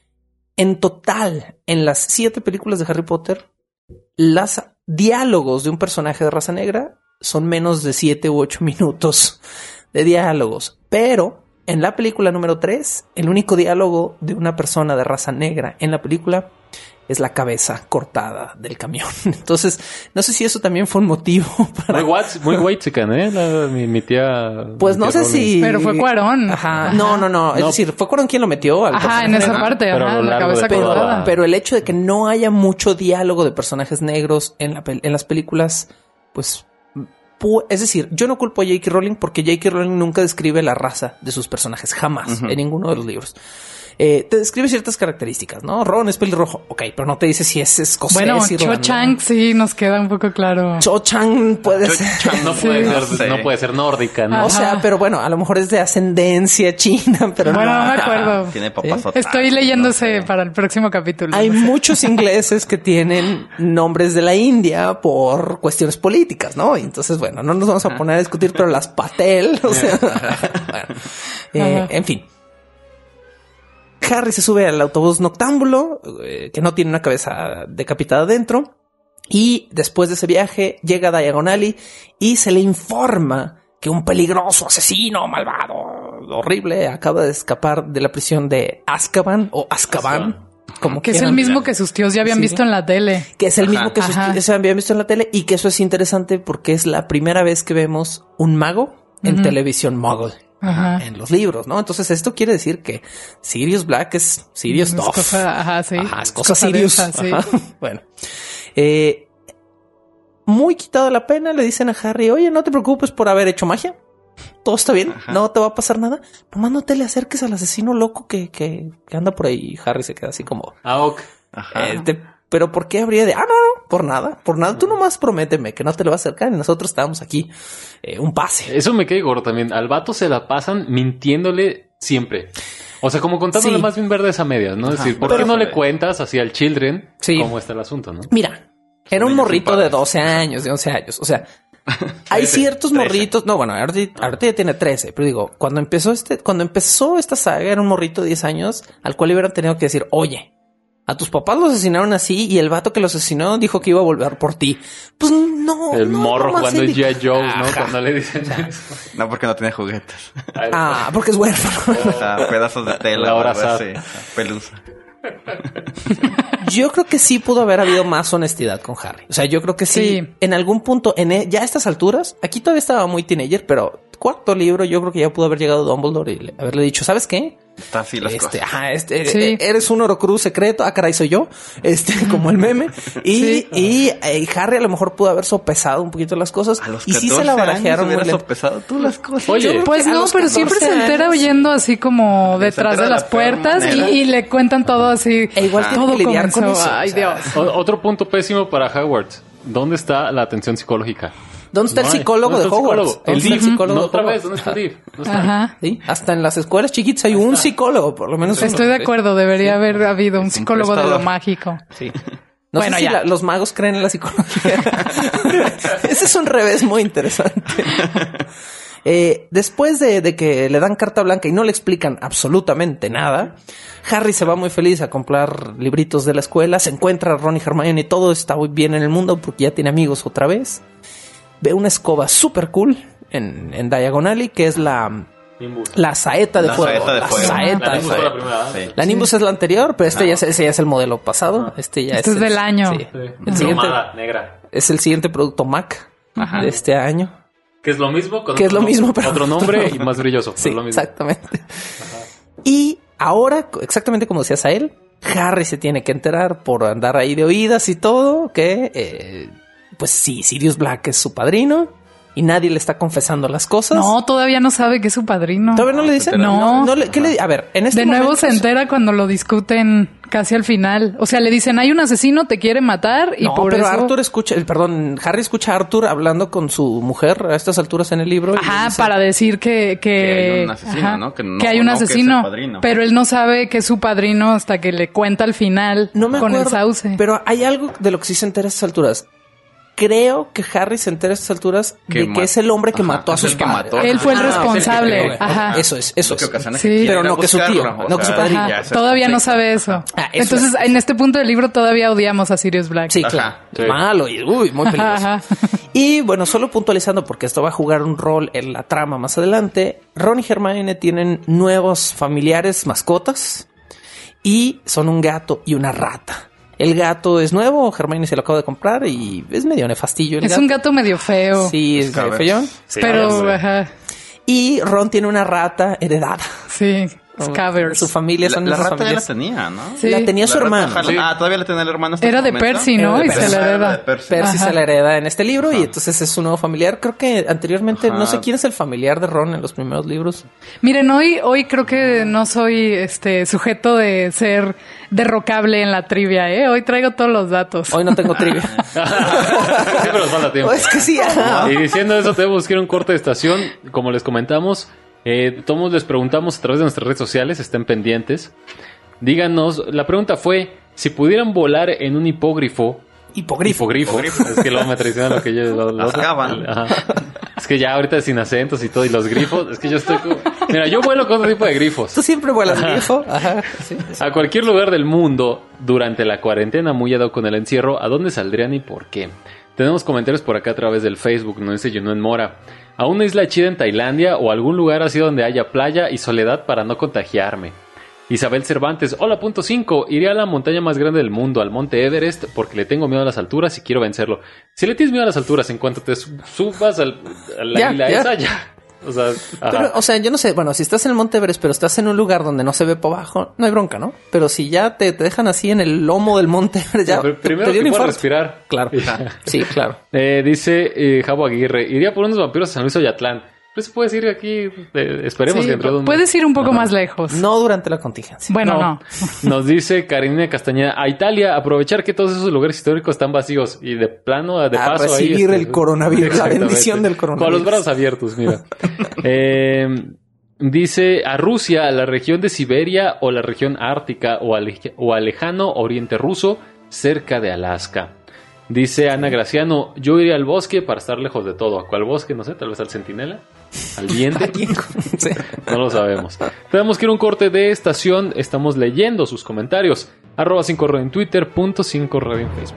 En total, en las siete películas de Harry Potter, los diálogos de un personaje de raza negra son menos de siete u ocho minutos de diálogos. Pero en la película número tres, el único diálogo de una persona de raza negra en la película es la cabeza cortada del camión. Entonces, no sé si eso también fue un motivo para... Muy white, muy whitezican, ¿eh? La- mi, mi tía... Pues mi no tía sé Rowling. si... Pero fue Cuarón. Ajá. Ajá. No, no, no. Es No. decir, fue Cuarón quien lo metió al Ajá, en personaje esa negro. parte, Pero a ajá, lo la largo cabeza de toda cortada. la- Pero el hecho de que no haya mucho diálogo de personajes negros en, la pel- en las películas, pues... pu- Es decir, yo no culpo a J K. Rowling porque J K. Rowling nunca describe la raza de sus personajes, jamás, Ujú. en ninguno de los libros. Eh, te describe ciertas características, ¿no? Ron es pelirrojo, ok, pero no te dice si es escocés. Bueno, irlandés. Cho Chang sí nos queda un poco claro. Cho Chang puede Cho ser. Chang No Sí. puede No ser, sé. no puede ser nórdica, ¿no? O sea, pero bueno, a lo mejor es de ascendencia china, pero Bueno, no. no me acuerdo. Tiene papás. Estoy leyéndose para el próximo capítulo. Hay no sé. muchos ingleses que tienen nombres de la India por cuestiones políticas, ¿no? Y entonces, bueno, no nos vamos a poner a discutir, pero las Patel, o sea, bueno, eh, Ajá. en fin. Harry se sube al autobús noctámbulo, eh, que no tiene una cabeza decapitada dentro, y después de ese viaje llega a Diagon Alley y se le informa que un peligroso asesino malvado, horrible, acaba de escapar de la prisión de Azkaban o Azkaban. Como Que es el quieran. mismo que sus tíos ya habían Sí. visto en la tele. Que es el mismo que sus- Ajá. se habían visto en la tele, y que eso es interesante porque es la primera vez que vemos un mago en Ujú. televisión muggle. Ajá. En los libros, ¿no? Entonces esto quiere decir que Sirius Black es Sirius Es Tough. cosa- ajá, sí. Ajá, es Es cosa cosa Sirius. densa, sí. Ajá. Bueno. Eh, muy quitado la pena, le dicen a Harry, oye, no te preocupes por haber hecho magia. Todo está bien, Ajá. no te va a pasar nada. Nomás no te le acerques al asesino loco que, que, que anda por ahí. Y Harry se queda así como... Aok. Ajá. Eh, te- pero ¿por qué habría de? Ah, no, no, por nada, por nada. Tú nomás prométeme que no te lo vas a acercar y nosotros estamos aquí. Eh, un pase. Eso me cae gordo también. Al vato se la pasan mintiéndole siempre. O sea, como contándole Sí. más bien verdes a medias, ¿no? Es Ajá. decir, ¿por Pero- qué no le cuentas así al Children Sí. cómo está el asunto, no? Mira, era un niños morrito sin de padres. doce años, de once años. O sea, hay trece, ciertos trece. morritos. No, bueno, ahorita, ahorita ya tiene trece, pero digo, cuando empezó este, cuando empezó esta saga, era un morrito de diez años al cual le hubieran tenido que decir, oye, a tus papás los asesinaron así y el vato que los asesinó dijo que iba a volver por ti. Pues no. El no, morro nomás jugando en indica- G I. Joe, ¿no? Ajá. Cuando le dicen eso. No, porque no tiene juguetes. Ah, porque es huérfano. O sea, pedazos de tela. La o hora algo sad. así. Pelusa. Yo creo que sí pudo haber habido más honestidad con Harry. O sea, yo creo que sí. Sí. En algún punto, en e- ya a estas alturas, aquí todavía estaba muy teenager, pero cuarto libro, yo creo que ya pudo haber llegado Dumbledore y le- haberle dicho, ¿sabes qué? Está así las Este, cosas. ajá, este, Sí. eh, eres un Horcrux secreto. Ah, caray, soy yo. Este, como el meme. Y, Sí. y, eh, Harry a lo mejor pudo haber sopesado un poquito las cosas. A los Y sí se catorce la años barajearon muy hubieras lento. sopesado tú las cosas. Oye, Yo creo Pues que a no, los pero siempre se catorce entera años- oyendo así como detrás entera de de las la peor puertas y, manera. y le cuentan todo así. E igual tiene todo que lidiar con comenzó. eso, Ay, o sea. Dios. O- otro punto pésimo para Hogwarts. ¿Dónde está la atención psicológica? ¿Dónde está No el hay. psicólogo ¿Dónde de está el Hogwarts? psicólogo? El ¿Dónde está el D I F. psicólogo No, de otra vez, Hogwarts? ¿dónde está el D I F? No está. Ajá. Sí, hasta en las escuelas chiquitas hay un psicólogo, por lo menos uno. Estoy de acuerdo, debería haber habido un un psicólogo de lo prestador. mágico. Sí. No Bueno, sé si ya. la- los magos creen en la psicología. Ese es un revés muy interesante. Eh, después de, de que le dan carta blanca y no le explican absolutamente nada, Harry se va muy feliz a comprar libritos de la escuela, se encuentra a Ron y Hermione y todo está muy bien en el mundo porque ya tiene amigos otra vez. Ve una escoba súper cool en, en Diagon Alley, que es la, Nimbus. la saeta de La fuego. saeta de La fuego. saeta La de Nimbus fue fuego. la primera. Sí. La Nimbus es la anterior, pero este ya, es, ese ya es el modelo pasado. Este ya Este es, es del el- año. sí. Sí. El siguiente Cromada, negra. es el siguiente producto Mac de este año. Que es lo mismo con Que es otro lo mismo, nombre- pero otro nombre y más brilloso. Sí, es lo mismo. exactamente. Y ahora, exactamente como decías a él, Harry se tiene que enterar por andar ahí de oídas y todo que, eh, pues sí, Sirius Black es su padrino y nadie le está confesando las cosas. No, todavía no sabe que es su padrino. ¿Todavía no le dicen? No. no le- ¿qué le- a ver, en este De nuevo momento- se entera cuando lo discuten casi al final. O sea, le dicen, hay un asesino, te quiere matar y No, por pero eso... Arthur escucha, el perdón, Harry escucha a Arthur hablando con su mujer a estas alturas en el libro. y le Ajá, dice- para decir que... Que, Que hay un asesino, ajá, ¿no? Que no- que hay un no que es el asesino. padrino. Pero él no sabe que es su padrino hasta que le cuenta al final No me con acuerdo, el sauce. pero hay algo de lo que sí se entera a estas alturas. Creo que Harry se entera a estas alturas Que de ma- que es el hombre que Ajá, mató a es sus el que padres. mató. Él fue el Ah, responsable. ok, ok, Ajá. Eso es, eso Lo que es. ocasiona Sí. que quiera Pero ir a no que su tío, buscarlo, o no que su sea, padrino. ya Ajá, se- todavía sí. no sabe eso. Ah, eso Entonces, es. en este punto del libro todavía odiamos a Sirius Black. Sí, Ajá, claro. sí. Es malo y uy, muy peligroso. Ajá, ajá. Y bueno, solo puntualizando porque esto va a jugar un rol en la trama más adelante. Ron y Hermione tienen nuevos familiares, mascotas, y son un gato y una rata. El gato es nuevo, Hermione se lo acaba de comprar y es medio nefastillo el Es gato. un gato medio feo. Sí, es medio Cabe. feyón. Sí, pero, hombre. ajá, Y Ron tiene una rata heredada. sí. Scavers. Su familia La, son la esas rata ya la familias. tenía, ¿no? Sí. La tenía La su rata, hermano. ojalá- Sí. Ah, todavía la tenía el hermano. hasta Era este de momento? Percy, Era ¿no? de Y se Percy. le Era de hereda. Percy. Percy Ajá. se la hereda en este libro y entonces es su nuevo familiar. Creo que anteriormente Ajá. no sé quién es el familiar de Ron en los primeros libros. Miren, hoy, hoy creo que no soy este sujeto de ser derrocable en la trivia, ¿eh? Hoy traigo todos los datos. Hoy no tengo trivia. Siempre nos falta tiempo. Es que sí. ajá. Y diciendo eso, tenemos que ir a un corte de estación. Como les comentamos, eh, todos les preguntamos a través de nuestras redes sociales, estén pendientes. Díganos, la pregunta fue, si pudieran volar en un hipógrifo... Hipogrifo. Hipogrifo. Es que luego me traiciona lo que yo... Lo, lo- Azkaban. Ajá. Es que ya ahorita sin acentos y todo, y los grifos, es que yo estoy... como- Mira, yo vuelo con otro tipo de grifos. Tú siempre vuelas grifo. Ajá. Sí, sí. A cualquier lugar del mundo, durante la cuarentena, muy dado con el encierro, ¿a dónde saldrían y por qué? Tenemos comentarios por acá a través del Facebook, nos dice Junuen Mora. A una isla chida en Tailandia o algún lugar así donde haya playa y soledad para no contagiarme. Isabel Cervantes, hola punto cinco, iré a la montaña más grande del mundo, al monte Everest, porque le tengo miedo a las alturas y quiero vencerlo. Si le tienes miedo a las alturas, en cuanto te su- subas al, a la Ya, isla ya. esa, ya. O sea, ajá. Pero, o sea, yo no sé, bueno, si estás en el Monte Everest, pero estás en un lugar donde no se ve por abajo, no hay bronca, ¿no? Pero si ya te, te dejan así en el lomo del Monte Everest, ya Pero te- primero te dio que un pueda infarto. respirar. Claro. Sí, claro. Eh, dice eh, Javo Aguirre, iría por unos vampiros a San Luis Oyatlán. Pues puedes ir aquí, eh, esperemos Sí, que dentro de un... puedes ir un poco más lejos. No durante la contingencia. Bueno, no. Nos dice Karina Castañeda, a Italia, aprovechar que todos esos lugares históricos están vacíos y de plano, de A paso ahí... recibir el coronavirus, la Exactamente. bendición del coronavirus. Con los brazos abiertos, mira. eh, dice a Rusia, a la región de Siberia o la región ártica o al, o al lejano oriente ruso, cerca de Alaska. Dice Ana Graciano, yo iría al bosque para estar lejos de todo. ¿A cuál bosque? No sé, tal vez al centinela, al diente. Sí. No lo sabemos. Tenemos que ir a un corte de estación. Estamos leyendo sus comentarios. Arroba cinco radio en Twitter, punto cinco radio en Facebook.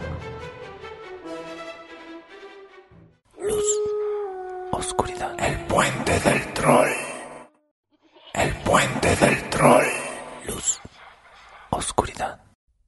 Oscuridad. El puente del troll. El puente del troll. Luz. Oscuridad.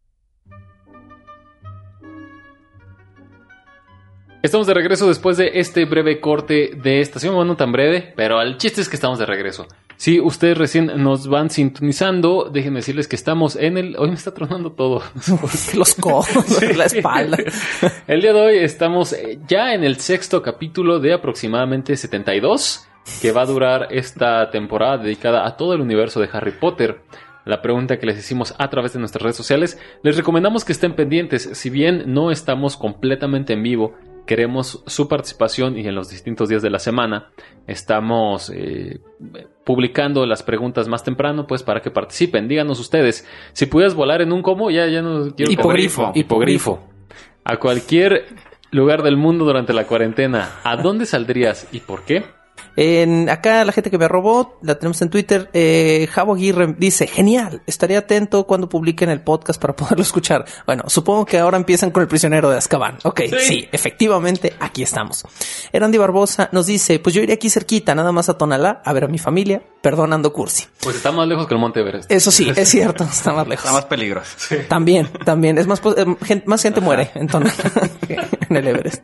Estamos de regreso después de este breve corte de estación. Bueno, no tan breve, pero el chiste es que estamos de regreso. Si ustedes recién nos van sintonizando, déjenme decirles que estamos en el... Hoy me está tronando todo. Los codos, la espalda. El día de hoy estamos ya en el sexto capítulo de aproximadamente setenta y dos, que va a durar esta temporada dedicada a todo el universo de Harry Potter. La pregunta que les hicimos a través de nuestras redes sociales, les recomendamos que estén pendientes. Si bien no estamos completamente en vivo, queremos su participación y en los distintos días de la semana estamos eh, publicando las preguntas más temprano, pues para que participen. Díganos ustedes, si pudieras volar en un como, ya, ya no quiero... Hipogrifo. Hipogrifo. A cualquier lugar del mundo durante la cuarentena, ¿a dónde saldrías y por qué? En, acá la gente que me robó, la tenemos en Twitter, eh, Javo Aguirre dice, genial, estaré atento cuando publiquen el podcast para poderlo escuchar. Bueno, supongo que ahora empiezan con El prisionero de Azkaban. Ok, sí, sí efectivamente, aquí estamos. Erandi Barbosa nos dice, pues yo iré aquí cerquita, nada más a Tonalá, a ver a mi familia, perdonando cursi. Pues está más lejos que el Monte Everest. Eso sí, es cierto, está más lejos. Está más peligroso. También, también, es más, eh, gente, más gente muere en Tonalá que en el Everest.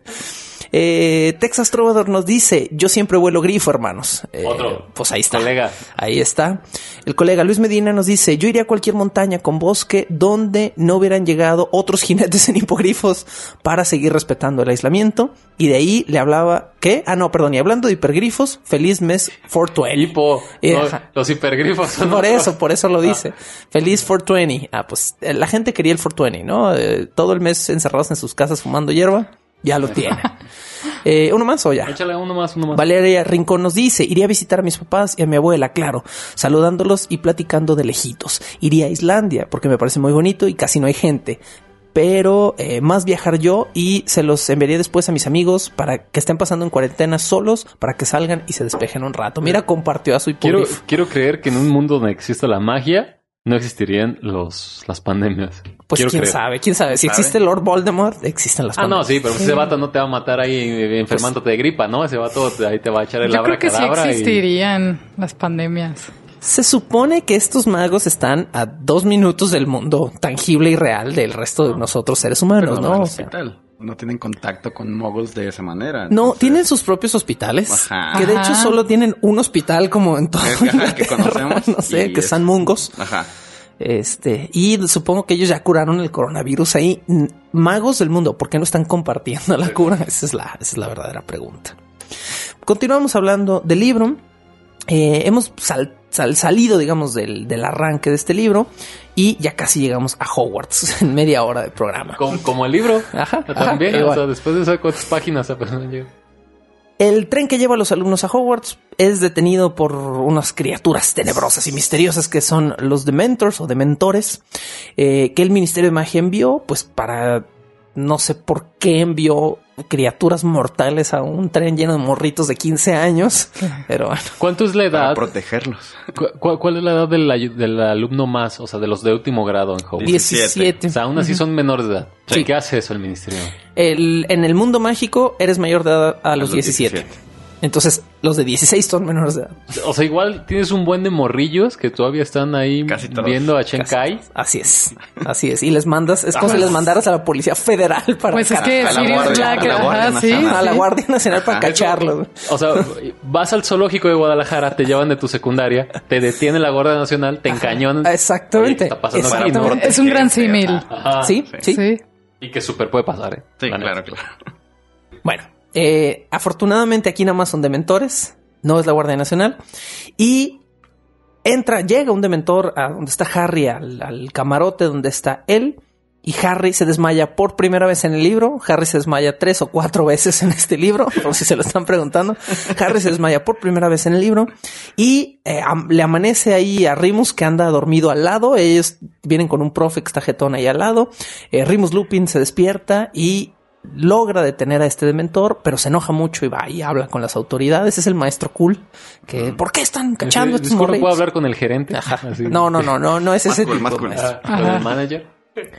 Eh, Texas Trovador nos dice, yo siempre vuelo grifo, hermanos. Eh, Otro. Pues ahí está. Colega. Ahí está. El colega Luis Medina nos dice, yo iría a cualquier montaña con bosque donde no hubieran llegado otros jinetes en hipogrifos para seguir respetando el aislamiento. Y de ahí le hablaba, ¿qué? Ah, no, perdón, y hablando de hipergrifos, feliz mes cuatrocientos veinte. Hipo. Eh, No, ajá. los hipergrifos son Por otro. eso, por eso lo dice. Feliz cuatrocientos veinte. Ah, pues eh, la gente quería el cuatrocientos veinte, ¿no? Eh, todo el mes encerrados en sus casas fumando hierba. Ya lo tiene. Eh, ¿Uno más o ya? Échale uno más, uno más. Valeria Rincón nos dice, iría a visitar a mis papás y a mi abuela, claro, saludándolos y platicando de lejitos. Iría a Islandia, porque me parece muy bonito y casi no hay gente. Pero eh, más viajar yo y se los enviaría después a mis amigos para que estén pasando en cuarentena solos, para que salgan y se despejen un rato. Mira, compartió a su Quiero, hipogrifo. quiero creer que en un mundo donde exista la magia, no existirían los, las pandemias. Pues Quiero quién creer. sabe, quién sabe. Si ¿Sabe? existe Lord Voldemort, existen las Ah, no, pandemias. sí, pero ese vato no te va a matar ahí eh, enfermándote de gripa, ¿no? Ese vato ahí te va a echar el Yo creo que sí abracadabra y... existirían las pandemias. Se supone que estos magos están a dos minutos del mundo tangible y real del resto de nosotros seres humanos, Pero no ¿no? en el O sea, hospital. no tienen contacto con moguls de esa manera. No, entonces... tienen sus propios hospitales. Ajá. Que de Ajá. hecho solo tienen un hospital como en todo Ajá, que conocemos. no sé, y que es- San Mungos. Ajá. Este, y supongo que ellos ya curaron el coronavirus ahí. N- Magos del mundo, ¿por qué no están compartiendo la cura? Esa es la, esa es la verdadera pregunta. Continuamos hablando del libro. Eh, hemos sal- sal- salido, digamos, del, del arranque de este libro y ya casi llegamos a Hogwarts en media hora de programa. Como, como el libro. Ajá, También, ajá, o igual. sea, después de esas cuántas páginas apenas llega. El tren que lleva a los alumnos a Hogwarts es detenido por unas criaturas tenebrosas y misteriosas que son los Dementors o Dementores, eh, que el Ministerio de Magia envió, pues para... No sé por qué envió criaturas mortales a un tren lleno de morritos de quince años, pero bueno. ¿Cuánto es la Para edad? protegerlos. ¿Cu- cu- ¿Cuál es la edad del, ay- del alumno más? O sea, de los de último grado en Hogwarts. diecisiete. O sea, aún así son menores de edad. Sí. ¿Qué hace eso el ministerio? El, en el mundo mágico eres mayor de edad a los, los diecisiete. diecisiete. Entonces, los de dieciséis son menores de edad. O sea, igual tienes un buen de morrillos que todavía están ahí Casi todos. viendo a Chen Kai. Así es. Así es. Y les mandas, es como si les mandaras a la Policía Federal para Pues es que a la Sirius Guardia- Black, a la Guardia ajá, sí. Nacional. a la Guardia Nacional para Ajá. cacharlos. O sea, vas al zoológico de Guadalajara, te llevan de tu secundaria, te detiene la Guardia Nacional, te encañonan. Exactamente. Oye, ¿qué está pasando aquí, Exactamente. no? Es un gran símil. Ajá. Sí, sí, Sí. Y que súper puede pasar, ¿eh? Sí, La claro, neta. claro. Bueno, eh, afortunadamente aquí nada más son dementores, no es la Guardia Nacional. Y entra, llega un dementor a donde está Harry, al, al camarote donde está él. Y Harry se desmaya por primera vez en el libro. Harry se desmaya tres o cuatro veces en este libro, por si se lo están preguntando. Harry se desmaya por primera vez en el libro. Y eh, am- le amanece ahí a Remus, que anda dormido al lado. Ellos vienen con un profe que está jetón ahí al lado. Eh, Remus Lupin se despierta y logra detener a este dementor, pero se enoja mucho y va y habla con las autoridades. Es el maestro cool. Que, ¿por qué están cachando a estos Disculpe, ¿puedo morrillos? hablar con el gerente? Ajá. Así. No, no, no, no, no es Más ese cool, tipo más de cool. maestro. Ah, ¿con el manager?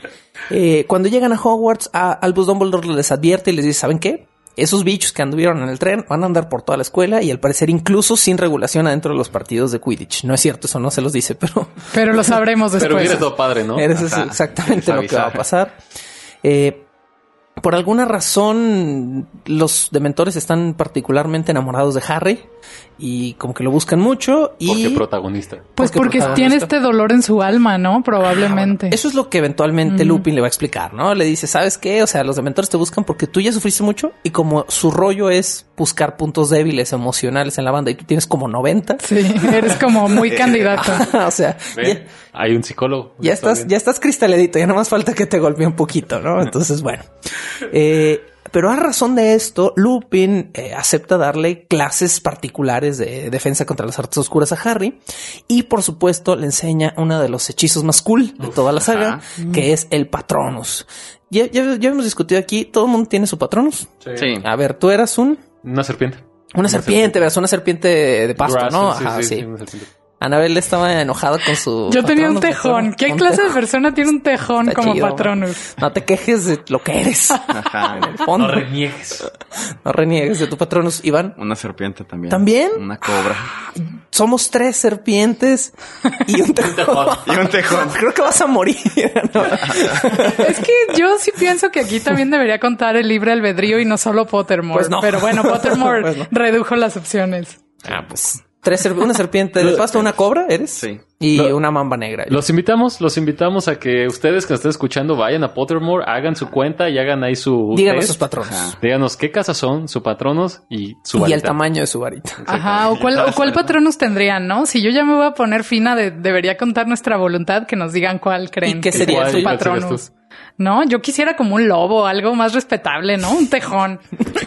Eh, cuando llegan a Hogwarts, a Albus Dumbledore les advierte y les dice, ¿saben qué? Esos bichos que anduvieron en el tren van a andar por toda la escuela y al parecer incluso sin regulación adentro de los partidos de Quidditch. No es cierto, eso no se los dice, pero Pero lo sabremos después. Pero hubiera sido padre, ¿no? eso es Ajá. exactamente lo que va a Avisaje. pasar. Eh, por alguna razón, los dementores están particularmente enamorados de Harry y como que lo buscan mucho y... Porque protagonista. Pues porque porque protagonista. tiene este dolor en su alma, ¿no? Probablemente. Eso es lo que eventualmente Lupin le va a explicar, ¿no? Le dice, ¿sabes qué? O sea, los dementores te buscan porque tú ya sufriste mucho y como su rollo es buscar puntos débiles emocionales en la banda y tú tienes como noventa. Sí, eres como muy candidato. o sea, ¿Ven? ya, Hay un psicólogo. ya Está estás, bien. ya estás cristaledito, ya no más falta que te golpee un poquito, ¿no? Entonces, bueno. Eh, pero a razón de esto, Lupin eh, acepta darle clases particulares de defensa contra las artes oscuras a Harry y por supuesto le enseña uno de los hechizos más cool de toda la saga, ajá. que es el Patronus. Ya, ya, ya hemos discutido aquí, todo el mundo tiene su Patronus. Sí. A ver, tú eras un... Una serpiente. Una serpiente, ¿verdad? Una serpiente de pasto, Grass, ¿no? sí, Ajá, sí, sí. sí, una serpiente. Anabel estaba enojada con su... Yo tenía un Patronus, tejón. ¿Qué un clase de tejón. persona tiene un tejón Está como chido, Patronus? No te quejes de lo que eres. Ajá. En el fondo. No reniegues. No reniegues de tu Patronus, Iván. Una serpiente también. ¿También? Una cobra. Somos tres serpientes y un tejón. Y un tejón. Creo que vas a morir. ¿no? Es que yo sí pienso que aquí también debería contar el libre albedrío y no solo Pottermore. Pues no. Pero bueno, Pottermore Pues no. redujo las opciones. Ah, pues. Tres ser- una serpiente de pasto, una cobra, ¿eres? Sí. Y Lo- una mamba negra. Los invitamos, los invitamos a que ustedes que nos estén escuchando vayan a Pottermore, hagan su cuenta y hagan ahí su Díganos test. sus patronos. Ajá. Díganos qué casas son, su patronos y su Y varita. el tamaño de su varita. Ajá, o cuál, o cuál Patronus tendrían, ¿no? Si yo ya me voy a poner fina, de, debería contar nuestra voluntad, que nos digan cuál creen ¿Y qué que sería es el su tuyo? ¿Cuál serías Patronus. tú? No, yo quisiera como un lobo, algo más respetable, ¿no? Un tejón.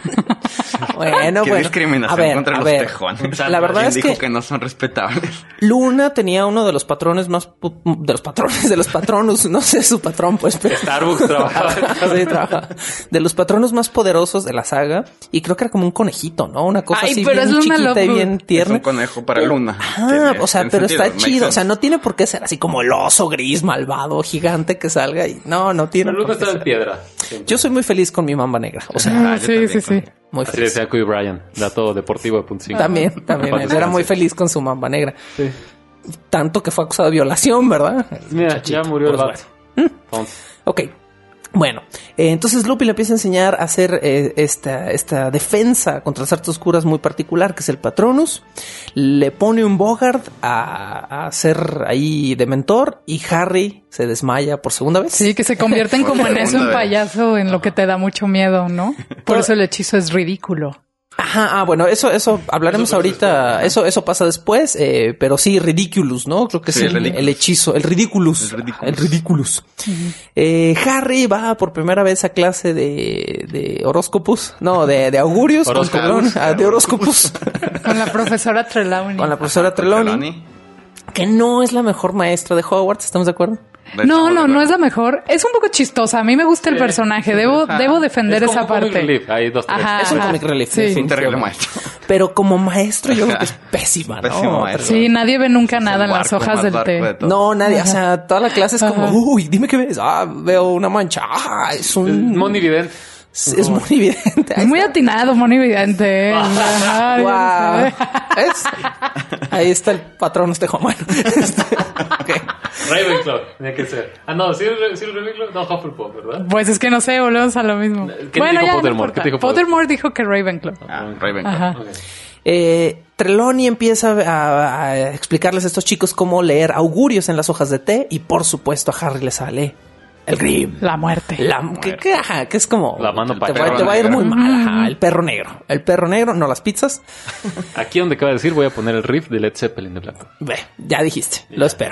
Bueno, Qué bueno. discriminación A ver, contra a los ver. tejones. La verdad ¿Quién es dijo que que no son respetables? Luna tenía uno de los patrones más... pu- de los patrones, de los patronus. No sé su patrón, pues, pero... Starbucks trabajaba. Sí, trabaja. De los patronos más poderosos de la saga. Y creo que era como un conejito, ¿no? Una cosa Ay, así pero bien es Luna chiquita y Lovegood. bien Es un tierna. conejo para Luna. Ah, Tiene- o sea, tiene pero sentido, está makes chido. O sea, sense. no tiene por qué ser así como el oso gris, malvado, gigante que salga y... No, no tiene Pero por Luca qué estaba en ser. piedra. Yo soy muy feliz con mi mamba negra. O sea, Ah, yo sí, también sí, sí. con- muy Así feliz. decía Kobe Bryant, dato deportivo de punto cinco. También, también. Para Él era muy descansar. feliz con su mamba negra. Sí. Tanto que fue acusado de violación, ¿verdad? Mira, Muchachito. ya murió el Pues vato. bueno. Entonces, Ok. Bueno, eh, entonces Lupin le empieza a enseñar a hacer eh, esta, esta defensa contra las artes oscuras muy particular, que es el Patronus. Le pone un Bogart a, a ser ahí de mentor y Harry se desmaya por segunda vez. Sí, que se convierten como en eso, en payaso, en lo que te da mucho miedo, ¿no? Por eso el hechizo es ridículo. Ajá, ah, bueno, eso, eso hablaremos eso ahorita, después, ¿no? eso, eso pasa después, eh, pero sí, Ridiculous, ¿no? Creo que sí, es el, el hechizo, el Ridiculous. El Ridiculous. El Ridiculous. Uh-huh. eh, Harry va por primera vez a clase de, de horóscopos, no, de, de augurios, con, perdón, ah, de horóscopos. Con la profesora Trelawney. Con la profesora Trelawney, que no es la mejor maestra de Hogwarts, ¿estamos de acuerdo? No, no, no es la mejor. Es un poco chistosa. A mí me gusta el personaje. Debo, debo defender esa parte. Relief. Hay dos, tres. Ajá, es un comic relief. Sí. Es un terrible maestro. Pero como maestro yo creo que es pésima, ¿no? Pésimo maestro. Sí, nadie ve nunca nada en las hojas del té. De no, nadie. Ajá. O sea, toda la clase es como, Ajá. uy, dime qué ves. Ah, veo una mancha. Ah, es un... monividente. Es, es muy evidente. Es muy atinado, muy evidente. Wow. ¿Es? Ahí está el patrón este Juan. Okay. Ravenclaw, tenía que ser. Ah, no, ¿sí el, sí el Ravenclaw? No, Hufflepuff, ¿verdad? Pues es que no sé, volvemos a lo mismo. ¿Qué bueno, dijo Pottermore? ¿Qué dijo Pottermore dijo que Ravenclaw. Ah, Ravenclaw. Okay. Eh, Trelawney empieza a, a explicarles a estos chicos cómo leer augurios en las hojas de té y por supuesto a Harry le sale el Grim. La muerte. La muerte. Que, que, ajá, que es como... La mano te, va, te va a ir muy mal. Ajá, el perro negro. El perro negro, no las pizzas. Aquí donde acaba de decir voy a poner el riff de Led Zeppelin de blanco. Ve, ya dijiste. Ya. Lo espero.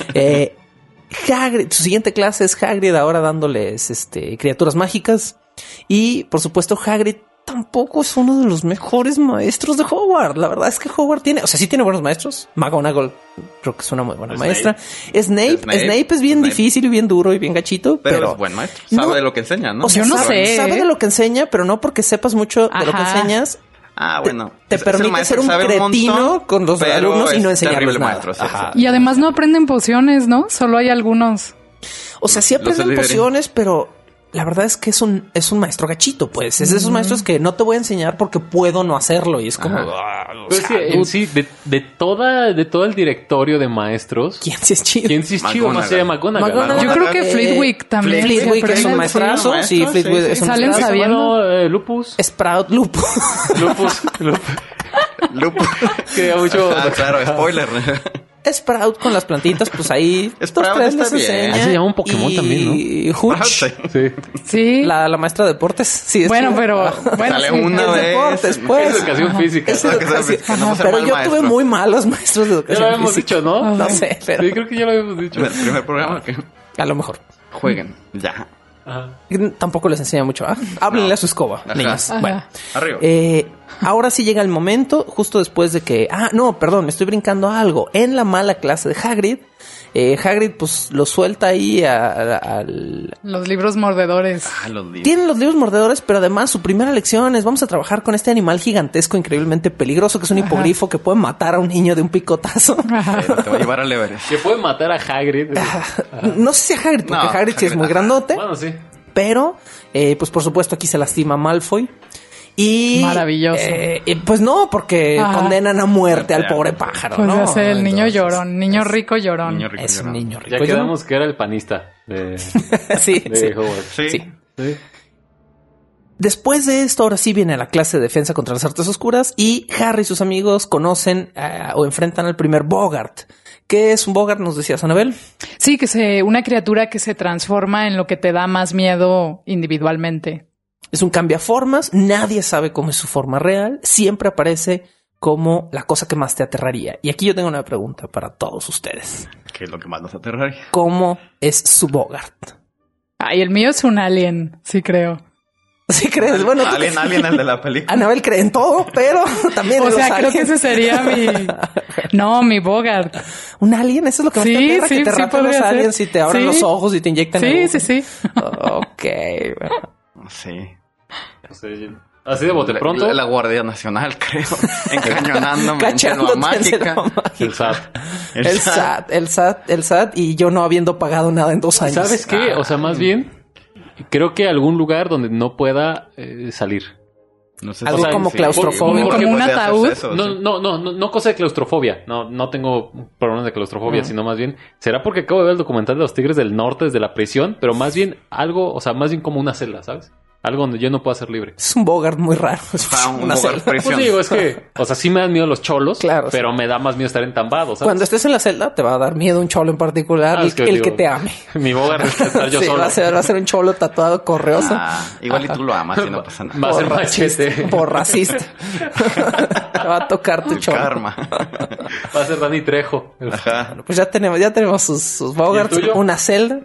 eh, Hagrid, su siguiente clase es Hagrid ahora dándoles este, criaturas mágicas. Y, por supuesto, Hagrid tampoco es uno de los mejores maestros de Hogwarts. La verdad es que Hogwarts tiene... O sea, sí tiene buenos maestros. McGonagall creo que es una muy buena Snape. maestra. Snape, Snape, Snape es bien Snape. difícil y bien duro y bien gachito. Pero, pero es buen maestro. Sabe no, de lo que enseña, ¿no? O sea, yo no sabe, sé. Sabe de lo que enseña, pero no porque sepas mucho Ajá. de lo que enseñas... Ah, bueno. Te, te permite ser un cretino un montón, con los alumnos y no enseñarles nada. Maestro, sí, y además no aprenden pociones, ¿no? Solo hay algunos. O sea, sí aprenden pociones, pero la verdad es que es un, es un maestro gachito, pues. Es de esos mm. maestros que no te voy a enseñar porque puedo no hacerlo. Y es como... Ah, Pero sea, es que en sí, de, de, toda, de todo el directorio de maestros... ¿Quién sí es chido? ¿Quién sí es chido? Más allá de McGonagall. McGonagall. Yo creo que Flitwick también. Flitwick es un maestrazo. Sí, Flitwick es un Salen sabiendo. Eh, Lupus. Sprout, Lupus. Lupus. Lupus. Lupus. Que mucho... Ah, claro, spoiler. Sprout con las plantitas, pues ahí Sprout tres está les bien. enseña. Así se llama un Pokémon y también, ¿no? Y Hooch. Sí. Sí. La, la maestra de deportes. Sí, es bueno, chido. pero... Bueno, Sale sí. una es vez. deportes, pues. Es educación Ajá. física. Es educación. No, pero yo maestro. tuve muy malos maestros de educación Ya lo habíamos física. dicho, ¿no? Ajá. No sé, pero... Sí, creo que ya lo habíamos dicho. En el primer programa que... A lo mejor. Jueguen. Ya. Ajá. Tampoco les enseña mucho. ¿Ah? Háblenle no. a su escoba, Ajá. niños. Ajá. Bueno. Arriba. Eh, ahora sí llega el momento, justo después de que... Ah, no, perdón, me estoy brincando a algo. En la mala clase de Hagrid, eh, Hagrid pues lo suelta ahí al... Los libros mordedores. Ah, los libros. Tienen los libros mordedores, pero además su primera lección es vamos a trabajar con este animal gigantesco, increíblemente peligroso, que es un Ajá. hipogrifo que puede matar a un niño de un picotazo. Ajá. Eh, te va a llevar al Everest. Que puede matar a Hagrid. Ajá. No sé si a Hagrid, porque No, Hagrid sí es muy Hagrid. grandote. Bueno, sí. Pero, eh, pues por supuesto aquí se lastima Malfoy. Y... Maravilloso. Eh, eh, pues no, porque Ajá. condenan a muerte al pobre pájaro, Pues ¿no? ya sé, el niño Entonces, llorón, niño rico llorón. Niño rico es un llorón. niño rico. Ya llorón. quedamos que era el panista de, sí, de sí. Hogwarts. Sí. Sí. Sí. Después de esto, ahora sí viene la clase de defensa contra las artes oscuras y Harry y sus amigos conocen uh, o enfrentan al primer Bogart. ¿Qué es un Bogart? Nos decías, Anabel. Sí, que se, una criatura que se transforma en lo que te da más miedo individualmente. Es un cambiaformas. Nadie sabe cómo es su forma real. Siempre aparece como la cosa que más te aterraría. Y aquí yo tengo una pregunta para todos ustedes. ¿Qué es lo que más nos aterraría? ¿Cómo es su Bogart? Ay, el mío es un alien, sí creo. ¿Sí crees? Bueno, tú Alien, que... Alien, el de la película. Anabel cree en todo, pero también O en sea, los creo que aliens. ese sería mi... No, mi Bogart. ¿Un alien? ¿Eso es lo que más Sí, te aterra? sí, que te sí, rapen los podría ser. aliens y te abran Sí. los ojos y te inyectan Sí, el sí, sí. Ok, bueno. Sí. O sea, así de bote La- pronto. La, la Guardia Nacional, creo. Encañonándome en Cachándote selva en selva mágica. mágica. El S A T. El S A T, el S A T, el S A T y yo no habiendo pagado nada en dos años. ¿Sabes qué? Ah. O sea, más bien, creo que algún lugar donde no pueda eh, salir. No sé Algo si- como sí. claustrofobia. Porque Como un puede hacerse ataúd. eso, No, sí. no, no, no, no cosa de claustrofobia. No, no tengo problemas de claustrofobia, sino más bien, será porque acabo de ver el documental de los Tigres del Norte desde la prisión, pero más bien algo, o sea, más bien como una celda, ¿sabes? Algo donde yo no pueda ser libre. Es un Bogart muy raro. Es Ah, un una Bogart celda. Pues prisión. digo, es que, o sea, sí me dan miedo los cholos, Claro, pero sí. me da más miedo estar entambado, ¿sabes? Cuando estés en la celda te va a dar miedo un cholo en particular, Ah, el, es que el digo, que te ame. Mi Bogart es estar yo Sí, solo. va a ser, va a ser un cholo tatuado correoso. Ah, igual y tú lo amas y no pasa nada. Va a ser Por racista. machete. Por racista. Te va a tocar tu El cholo. karma. Va a ser Dani Trejo. Ajá. Bueno, pues ya tenemos, ya tenemos sus, sus Bogarts, ¿Y el tuyo? una celda.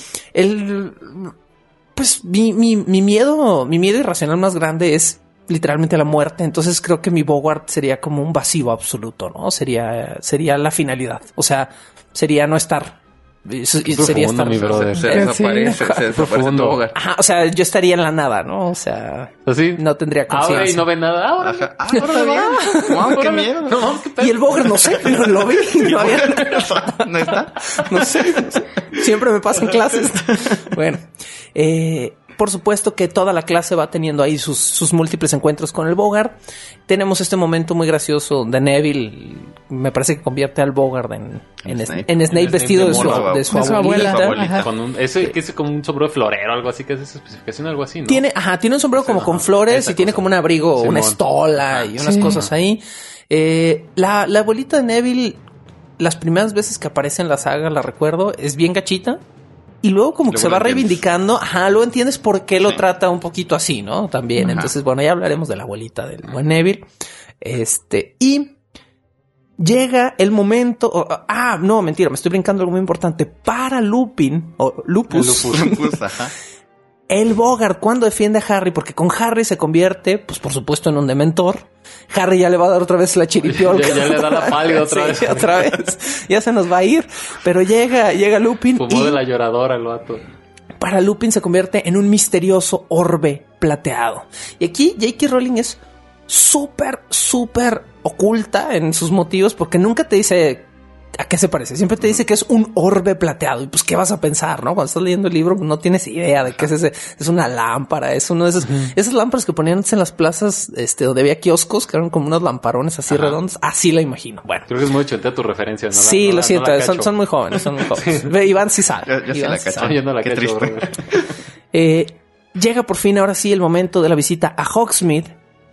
El, pues mi, mi, mi miedo, mi miedo irracional más grande es literalmente la muerte. Entonces creo que mi Bogart sería como un vacío absoluto, ¿no? Sería, sería la finalidad. O sea, sería no estar. Eso- Qué sería profundo, estar. mi brother. Se Sí. desaparece, se desaparece tu Profundo. hogar. Ajá, o sea, yo estaría en la nada, ¿no? O sea, Así. no tendría Ahora conciencia. y no ve nada. Ahora. Ajá. Ah, órale, wow, qué miedo. No, vamos, qué pedo. Y el Bogart, no sé, no lo vi. No había, ¿No está? no sé, no sé. Siempre me pasan clases. Bueno, eh, por supuesto que toda la clase va teniendo ahí sus, sus múltiples encuentros con el Bogart. Tenemos este momento muy gracioso de Neville. Me parece que convierte al Bogart en, en, En Snape, Snape. en Snape En vestido de Snape su, de morro, de su de su abuelita. abuela. abuelita. Ajá. Con un, ese que es como un sombrero de florero, algo así, que es esa especificación, algo así, ¿no? Tiene, ajá, tiene un sombrero como con flores esa y tiene cosa. como un abrigo, Simón. una estola y unas Sí. cosas ahí. Eh, la, la abuelita de Neville, las primeras veces que aparece en la saga, la recuerdo, es bien gachita. Y luego como que Luego se lo va entiendes. reivindicando. Ajá, luego entiendes por qué lo Sí. trata un poquito así, ¿no? También. Ajá. Entonces, bueno, ya hablaremos de la abuelita del buen Neville. Este, y llega el momento. oh, ah, no, mentira, me estoy brincando algo muy importante. Para Lupin, o Lupus, Lupus, ajá. el Bogart cuando defiende a Harry, porque con Harry se convierte, pues por supuesto, en un dementor. Harry ya le va a dar otra vez la chiripiolca. Ya- ya le da la pálida otra Sí, vez. otra vez. Ya se nos va a ir. Pero llega, llega Lupin Fumó y de la lloradora el vato. para Lupin se convierte en un misterioso orbe plateado. Y aquí J K. Rowling es súper, súper oculta en sus motivos porque nunca te dice a qué se parece. Siempre te dice que es un orbe plateado. Y pues, ¿qué vas a pensar, no? Cuando estás leyendo el libro, no tienes idea de qué es ese. Es una lámpara. Es uno de esos, esas lámparas que ponían antes en las plazas, este, donde había kioscos, que eran como unos lamparones así redondos. Así la imagino. Bueno. Creo que es muy chontea tu referencia, ¿no? La- Sí, no lo la- siento. no la son, cacho. son muy jóvenes, son muy jóvenes. Ve, Iván sí sabe. Yo, yo sí Iván la sí cacho. sabe. Yo no la Qué cacho, triste. brother. Eh, llega por fin ahora sí el momento de la visita a Hogsmeade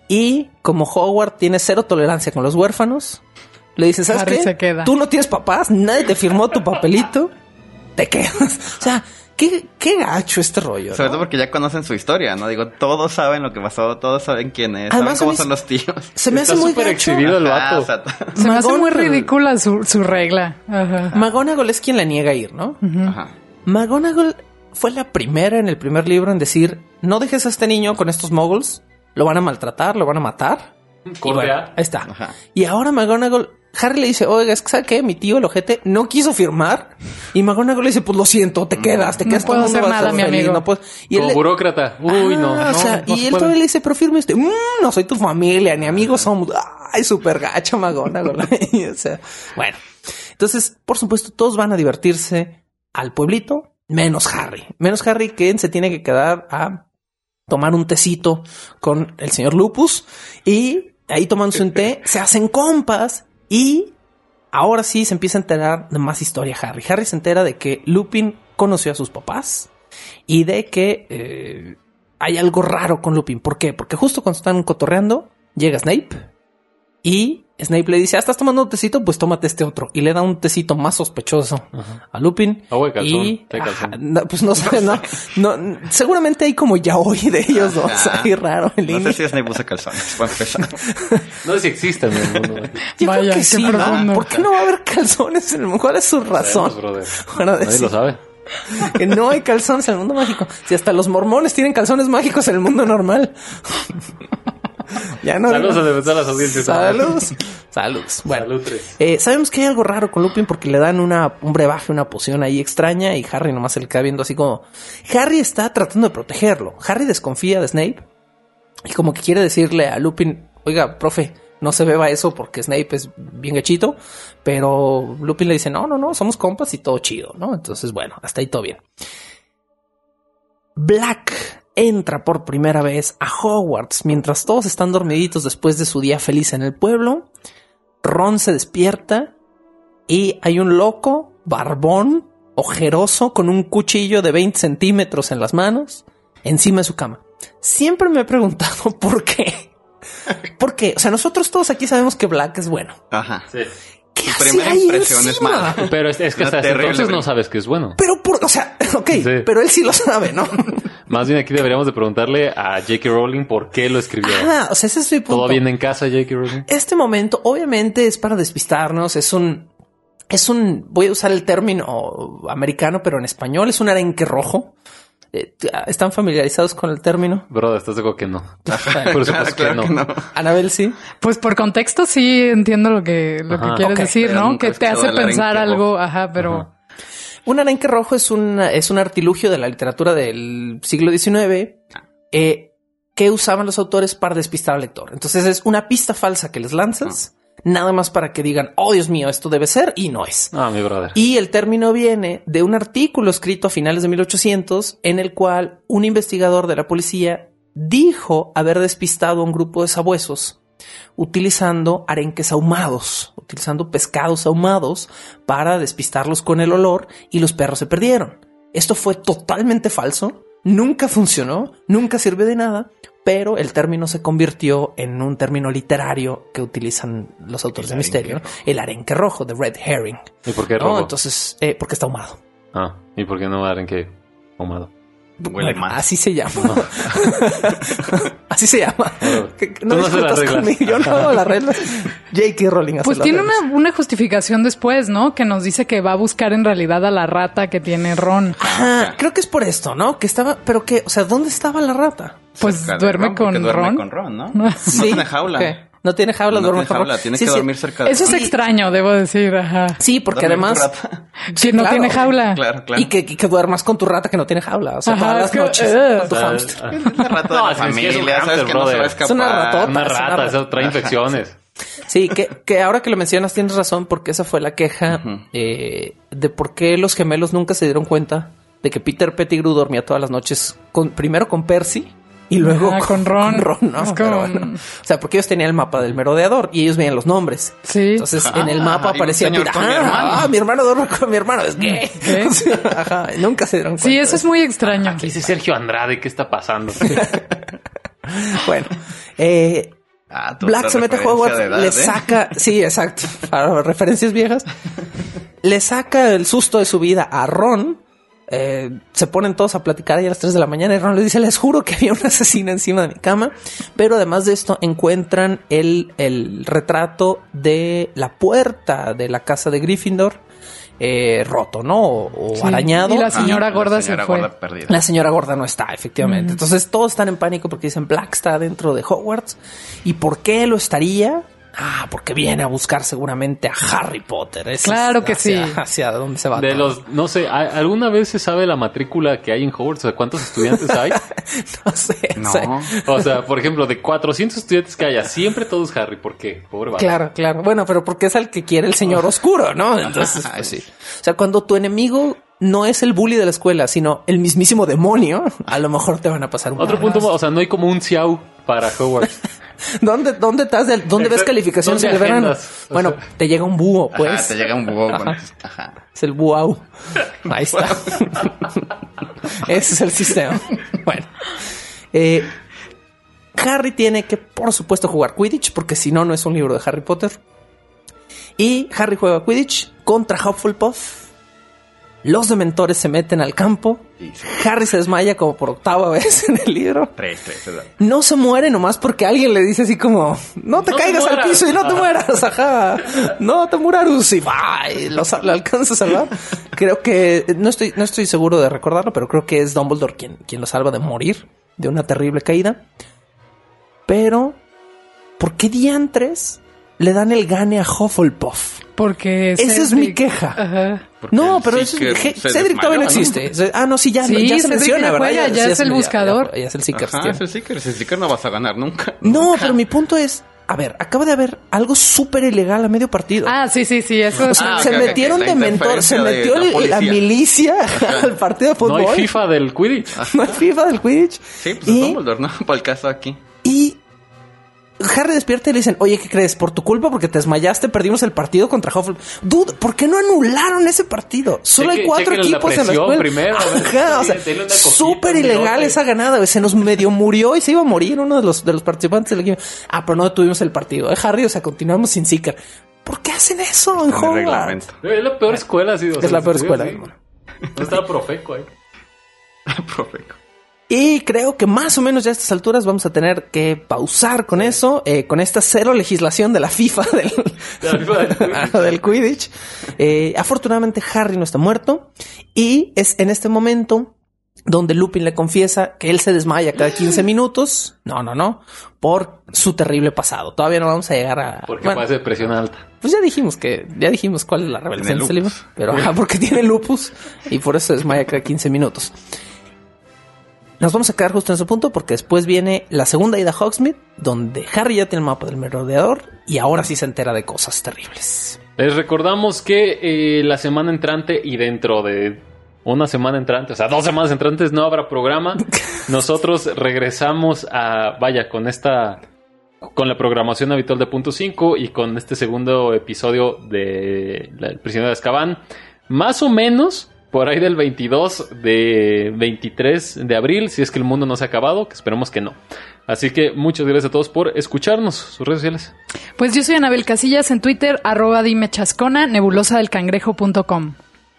y como Howard tiene cero tolerancia con los huérfanos, le dice, ¿sabes Harry qué? se queda. Tú no tienes papás, nadie te firmó tu papelito, te quedas. O sea, qué, qué gacho este rollo, Sobre ¿no? todo porque ya conocen su historia, ¿no? Digo, todos saben lo que pasó, todos saben quién es, Además, saben cómo a mí son se- los tíos. Se me Está hace muy súper gacho. exhibido el Ajá, vato. o sea, Se me hace muy McGonagall- ridícula su, su regla. Ajá. McGonagall es quien la niega a ir, ¿no? ajá. McGonagall fue la primera en el primer libro en decir, no dejes a este niño con estos muggles, lo van a maltratar, lo van a matar. Y bueno, Cordea. ahí está. Ajá. Y ahora McGonagall, Harry le dice, oiga, es que ¿sabe qué? Mi tío, el ojete, no quiso firmar. Y McGonagall le dice, pues lo siento, te quedas, te No quedas. puedo todo el mundo hacer va a nada, estar mi feliz, amigo. no puedo- Y él Como le- burócrata. Uy, no. Ah, no, o sea, no y se él puede. todavía le dice, pero firme usted. "Mm, no soy tu familia, ni amigos somos. Ay, súper gacha McGonagall. Y, o sea, bueno. Entonces, por supuesto, todos van a divertirse al pueblito, menos Harry. Menos Harry, que se tiene que quedar a tomar un tecito con el señor Lupus. Y ahí tomándose un té, se hacen compas y ahora sí se empieza a enterar de más historia Harry. Harry se entera de que Lupin conoció a sus papás y de que eh, hay algo raro con Lupin. ¿Por qué? Porque justo cuando están cotorreando, llega Snape y Snape le dice, ah, ¿estás tomando un tecito? Pues tómate este otro. Y le da un tecito más sospechoso a Lupin. Agua de calzón, Y, té de calzón. ajá, no, pues no sé, no, no, seguramente hay como yaoi de ellos dos. Ajá. Ahí raro en No línea. sé si Snape usa calzones, para empezar. No sé si existe en el mundo. Yo Vaya, creo que qué sí, ¿no? profundo. ¿Por qué no va a haber calzones en el mundo? ¿Cuál es su razón? Sabemos, brother. Para Nadie decir lo sabe. que no hay calzones en el mundo mágico. Si hasta los mormones tienen calzones mágicos en el mundo normal. Ya no. Saludos digo- a defensor las audiencias. Saludos. Saludos. Bueno, Salud, tres. eh, sabemos que hay algo raro con Lupin porque le dan una, un brebaje, una poción ahí extraña y Harry nomás se le queda viendo así como... Harry está tratando de protegerlo. Harry desconfía de Snape y como que quiere decirle a Lupin, oiga, profe, no se beba eso porque Snape es bien gachito, pero Lupin le dice, no, no, no, somos compas y todo chido, ¿no? Entonces, bueno, hasta ahí todo bien. Black entra por primera vez a Hogwarts mientras todos están dormiditos después de su día feliz en el pueblo. Ron se despierta y hay un loco, barbón, ojeroso, con un cuchillo de veinte centímetros en las manos, encima de su cama. Siempre me he preguntado por qué. ¿Por qué? O sea, nosotros todos aquí sabemos que Black es bueno. Ajá. Sí. ¿Qué Tu hace primera ahí impresión es encima? mala. Pero es, es que Una hasta terrible entonces no brin- sabes que es bueno. Pero por, o sea, ok, Sí. pero él sí lo sabe, ¿no? Más bien aquí deberíamos de preguntarle a J K. Rowling por qué lo escribió. Ah, o sea, ese es mi punto. ¿Todo bien en casa, J K. Rowling? Este momento, obviamente, es para despistarnos. Es un, es un, voy a usar el término americano, pero en español es un arenque rojo. Eh, ¿Están familiarizados con el término? Bro, estás de acuerdo que no. Claro, Por supuesto claro que que no. no. Anabel, sí. Pues por contexto sí entiendo lo que, lo que Ajá. quieres Ok, decir, pero ¿no? nunca Que he te hace escuchado el pensar arenque algo, rojo. ajá, pero... Ajá. Un arenque rojo es un, es un artilugio de la literatura del siglo diecinueve eh, que usaban los autores para despistar al lector. Entonces es una pista falsa que les lanzas, nada más para que digan, oh Dios mío, esto debe ser, y no es. Ah, mi brother. Y el término viene de un artículo escrito a finales de mil ochocientos en el cual un investigador de la policía dijo haber despistado a un grupo de sabuesos utilizando arenques ahumados, utilizando pescados ahumados para despistarlos con el olor, y los perros se perdieron. Esto fue totalmente falso, nunca funcionó, nunca sirvió de nada, pero el término se convirtió en un término literario que utilizan los autores de misterio, ¿no? El arenque rojo, the red herring. ¿Y por qué ¿No? rojo? Entonces, eh, porque está ahumado. Ah, ¿y por qué no arenque ahumado? Huele Bueno, mal. así se llama. Así se llama. Bueno, Que- que tú no haces las discutas reglas. conmigo, yo no hago las reglas. J K. Rowling hace Pues las tiene reglas. una, una justificación después, ¿no? Que nos dice que va a buscar en realidad a la rata que tiene Ron. Ajá, creo que es por esto, ¿no? Que estaba, pero que, o sea, ¿dónde estaba la rata? Pues Cerca de duerme Ron, porque con duerme Ron. con Ron, ¿no? No tiene jaula. ¿Qué? No tiene jaula, No duerme tiene con jaula, Ron. tiene Sí, que sí. dormir cerca de Eso es Sí. extraño, debo decir, ajá. Sí, porque Duerme con además... tu rata. Que no claro. tiene jaula. Claro, claro. Y que, y que duermas con tu rata que no tiene jaula. O sea, Ajá, todas es las que, noches eh. con tu Ah, hámster. ah. Es la rata No, de es la que es un familia, hámster, sabes que no se va a brother. escapar. Es una ratota. Una es una rata, rata. eso trae infecciones. Sí, que, que ahora que lo mencionas tienes razón, porque esa fue la queja eh, de por qué los gemelos nunca se dieron cuenta de que Peter Pettigrew dormía todas las noches con, primero con Percy y luego Ah, con, con Ron. con Ron, ¿no? Es Pero como- bueno. O sea, porque ellos tenían el mapa del merodeador y ellos veían los nombres. Sí. Entonces Ajá. en el mapa Ah, y un aparecía señor Peter, con mi ah, hermano. ah, mi hermano duerme con mi hermano, es gay. ¿Qué? O sea, ajá, nunca se dieron cuenta. Sí, eso es muy extraño. Dice Sergio Andrade, ¿qué está pasando? Bueno, eh, Ah, tu Black otra se mete a referencia Hogwarts, de edad, le ¿eh? saca, sí, exacto, para referencias viejas, le saca el susto de su vida a Ron. Eh, se ponen todos a platicar ahí a las tres de la mañana y Ron le dice, les juro que había una asesina encima de mi cama. Pero además de esto encuentran el, el retrato de la puerta de la casa de Gryffindor eh, roto, ¿no? O, o Sí. arañado. Y la Ah, señora gorda se señora fue. gorda perdida. La señora gorda no está, efectivamente. Entonces todos están en pánico porque dicen Black está dentro de Hogwarts. ¿Y por qué lo estaría? Ah, porque viene a buscar seguramente a Harry Potter. Ese Claro es que hacia- sí. Hacia dónde se va De todo. los, no sé, ¿a- ¿alguna vez se sabe la matrícula que hay en Hogwarts? O sea, ¿cuántos estudiantes hay? No sé. No. sé. O sea, por ejemplo, de cuatrocientos estudiantes que haya, siempre todos Harry. ¿Por qué? Pobre vato. Claro, claro. Bueno, pero porque es al que quiere el señor oscuro, ¿no? Entonces, pues sí. O sea, cuando tu enemigo no es el bully de la escuela, sino el mismísimo demonio, a lo mejor te van a pasar un Otro poco punto, más. o sea, no hay como un Xiao para Hogwarts. ¿Dónde, dónde estás? del- ¿Dónde ves Exacto. calificaciones ¿Dónde en el verano? agendas? O Bueno, sea- te llega un búho, pues. Ajá, te llega un búho con... Ajá. Ajá. Es el buau. Ahí está. Ese es el sistema. Bueno. Eh, Harry tiene que, por supuesto, jugar Quidditch, porque si no, no es un libro de Harry Potter. Y Harry juega Quidditch contra Hufflepuff. Los dementores se meten al campo. Y sí. Harry se desmaya como por octava vez en el libro. Tres, tres, ¿verdad? No se muere nomás porque alguien le dice así como no te No te caigas al mueras. piso y no te Ajá. mueras, ajá. No te mueras y va, y lo, sa- lo alcanza a salvar. Creo que no estoy, no estoy seguro de recordarlo, pero creo que es Dumbledore quien, quien lo salva de morir de una terrible caída. Pero, ¿por qué diantres le dan el gane a Hufflepuff? Porque Esa es Cedric- mi queja. Ajá. Porque No, el pero eso Seeker es, Je- se Cedric todavía no desmayó, existe. Ah, no, sí, ya, Sí, ya se Cedric menciona, ya ¿verdad? juega, ya es se- el buscador. Ya, ya es el Seeker. Ajá, es el Seeker. El Seeker no va a ganar nunca. No, Nunca. pero mi punto es, A ver, acaba de haber algo súper ilegal a medio partido. Ah, sí, sí, sí. Eso O sea, Ah, se ok, ok, metieron la de mentor, se interferencia de metió la el- la, policía. milicia al partido de No fútbol. hay FIFA del Quidditch. No hay FIFA del Quidditch. Sí, pues y, es Dumbledore, ¿no? Para el caso aquí. y Harry despierta y le dicen, oye, ¿qué crees? Por tu culpa, porque te desmayaste, perdimos el partido contra Hufflepuff. Dude, ¿por qué no anularon ese partido? Solo Cheque- hay cuatro chequen la equipos en la presión escuela. primero, a ver, Ajá, o sí, sea, denle una coquita, súper un ilegal bigote. esa ganada, güey. Se nos medio murió y se iba a morir uno de los, de los participantes del equipo. Ah, pero no detuvimos el partido. Eh, Harry, o sea, continuamos sin Seeker. ¿Por qué hacen eso en Con el Hogwarts? reglamento. Es la peor escuela, sí. o sea, Es la peor sí, escuela. sí. No estaba Profeco ahí. Profeco. Y creo que más o menos ya a estas alturas vamos a tener que pausar con eso, eh, con esta cero legislación de la FIFA del, del Quidditch. Eh, afortunadamente Harry no está muerto y es en este momento donde Lupin le confiesa que él se desmaya cada quince minutos. No, no, no. Por su terrible pasado. Todavía no vamos a llegar a... Porque bueno, pasa de presión alta. pues ya dijimos que... Ya dijimos cuál es la revelación de Tiene este libro. lupus. Pero ajá, porque tiene lupus y por eso se desmaya cada quince minutos. Nos vamos a quedar justo en ese punto porque después viene la segunda ida a Hogsmeade, donde Harry ya tiene el mapa del merodeador y ahora sí se entera de cosas terribles. Les recordamos que eh, la semana entrante y dentro de una semana entrante, o sea, dos semanas entrantes no habrá programa. Nosotros regresamos a, vaya, con esta, con la programación habitual de Punto cinco y con este segundo episodio de la- El prisionero de Azkaban, más o menos por ahí del veintidós de veintitrés de abril, si es que el mundo no se ha acabado, que esperemos que no. Así que muchas gracias a todos por escucharnos. Sus redes sociales. Pues yo soy Anabel Casillas en Twitter, arroba dime chascona, nebulosa del cangrejo punto com.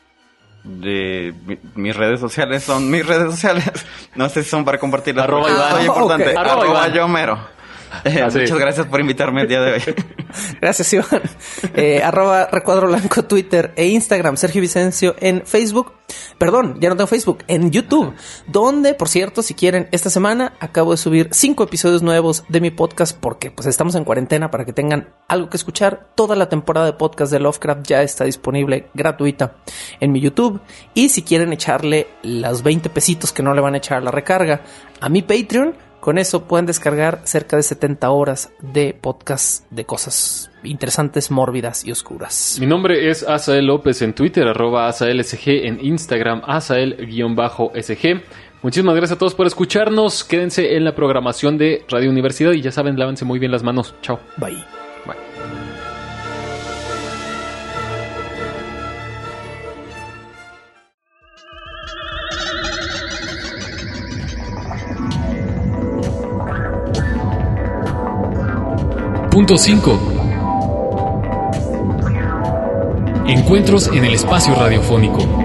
De mi- mis redes sociales son mis redes sociales. No sé si son para compartirlas. Arroba porque Iván. Soy importante. Ok. Arroba Arroba Iván. yo mero. Eh, Ah, sí. Muchas gracias por invitarme el día de hoy. Gracias, Iván. Eh, arroba Recuadro Blanco, Twitter e Instagram. Sergio Vicencio en Facebook. Perdón, ya no tengo Facebook. En YouTube. Donde, por cierto, si quieren, esta semana acabo de subir cinco episodios nuevos de mi podcast porque pues estamos en cuarentena para que tengan algo que escuchar. Toda la temporada de podcast de Lovecraft ya está disponible gratuita en mi YouTube. Y si quieren echarle los veinte pesitos que no le van a echar a la recarga a mi Patreon, con eso pueden descargar cerca de setenta horas de podcast de cosas interesantes, mórbidas y oscuras. Mi nombre es Asael López en Twitter, arroba AsaelSG en Instagram, Asael-S G. Muchísimas gracias a todos por escucharnos. Quédense en la programación de Radio Universidad y ya saben, lávense muy bien las manos. Chao. Bye. Bye. Punto cinco. Encuentros en el espacio radiofónico.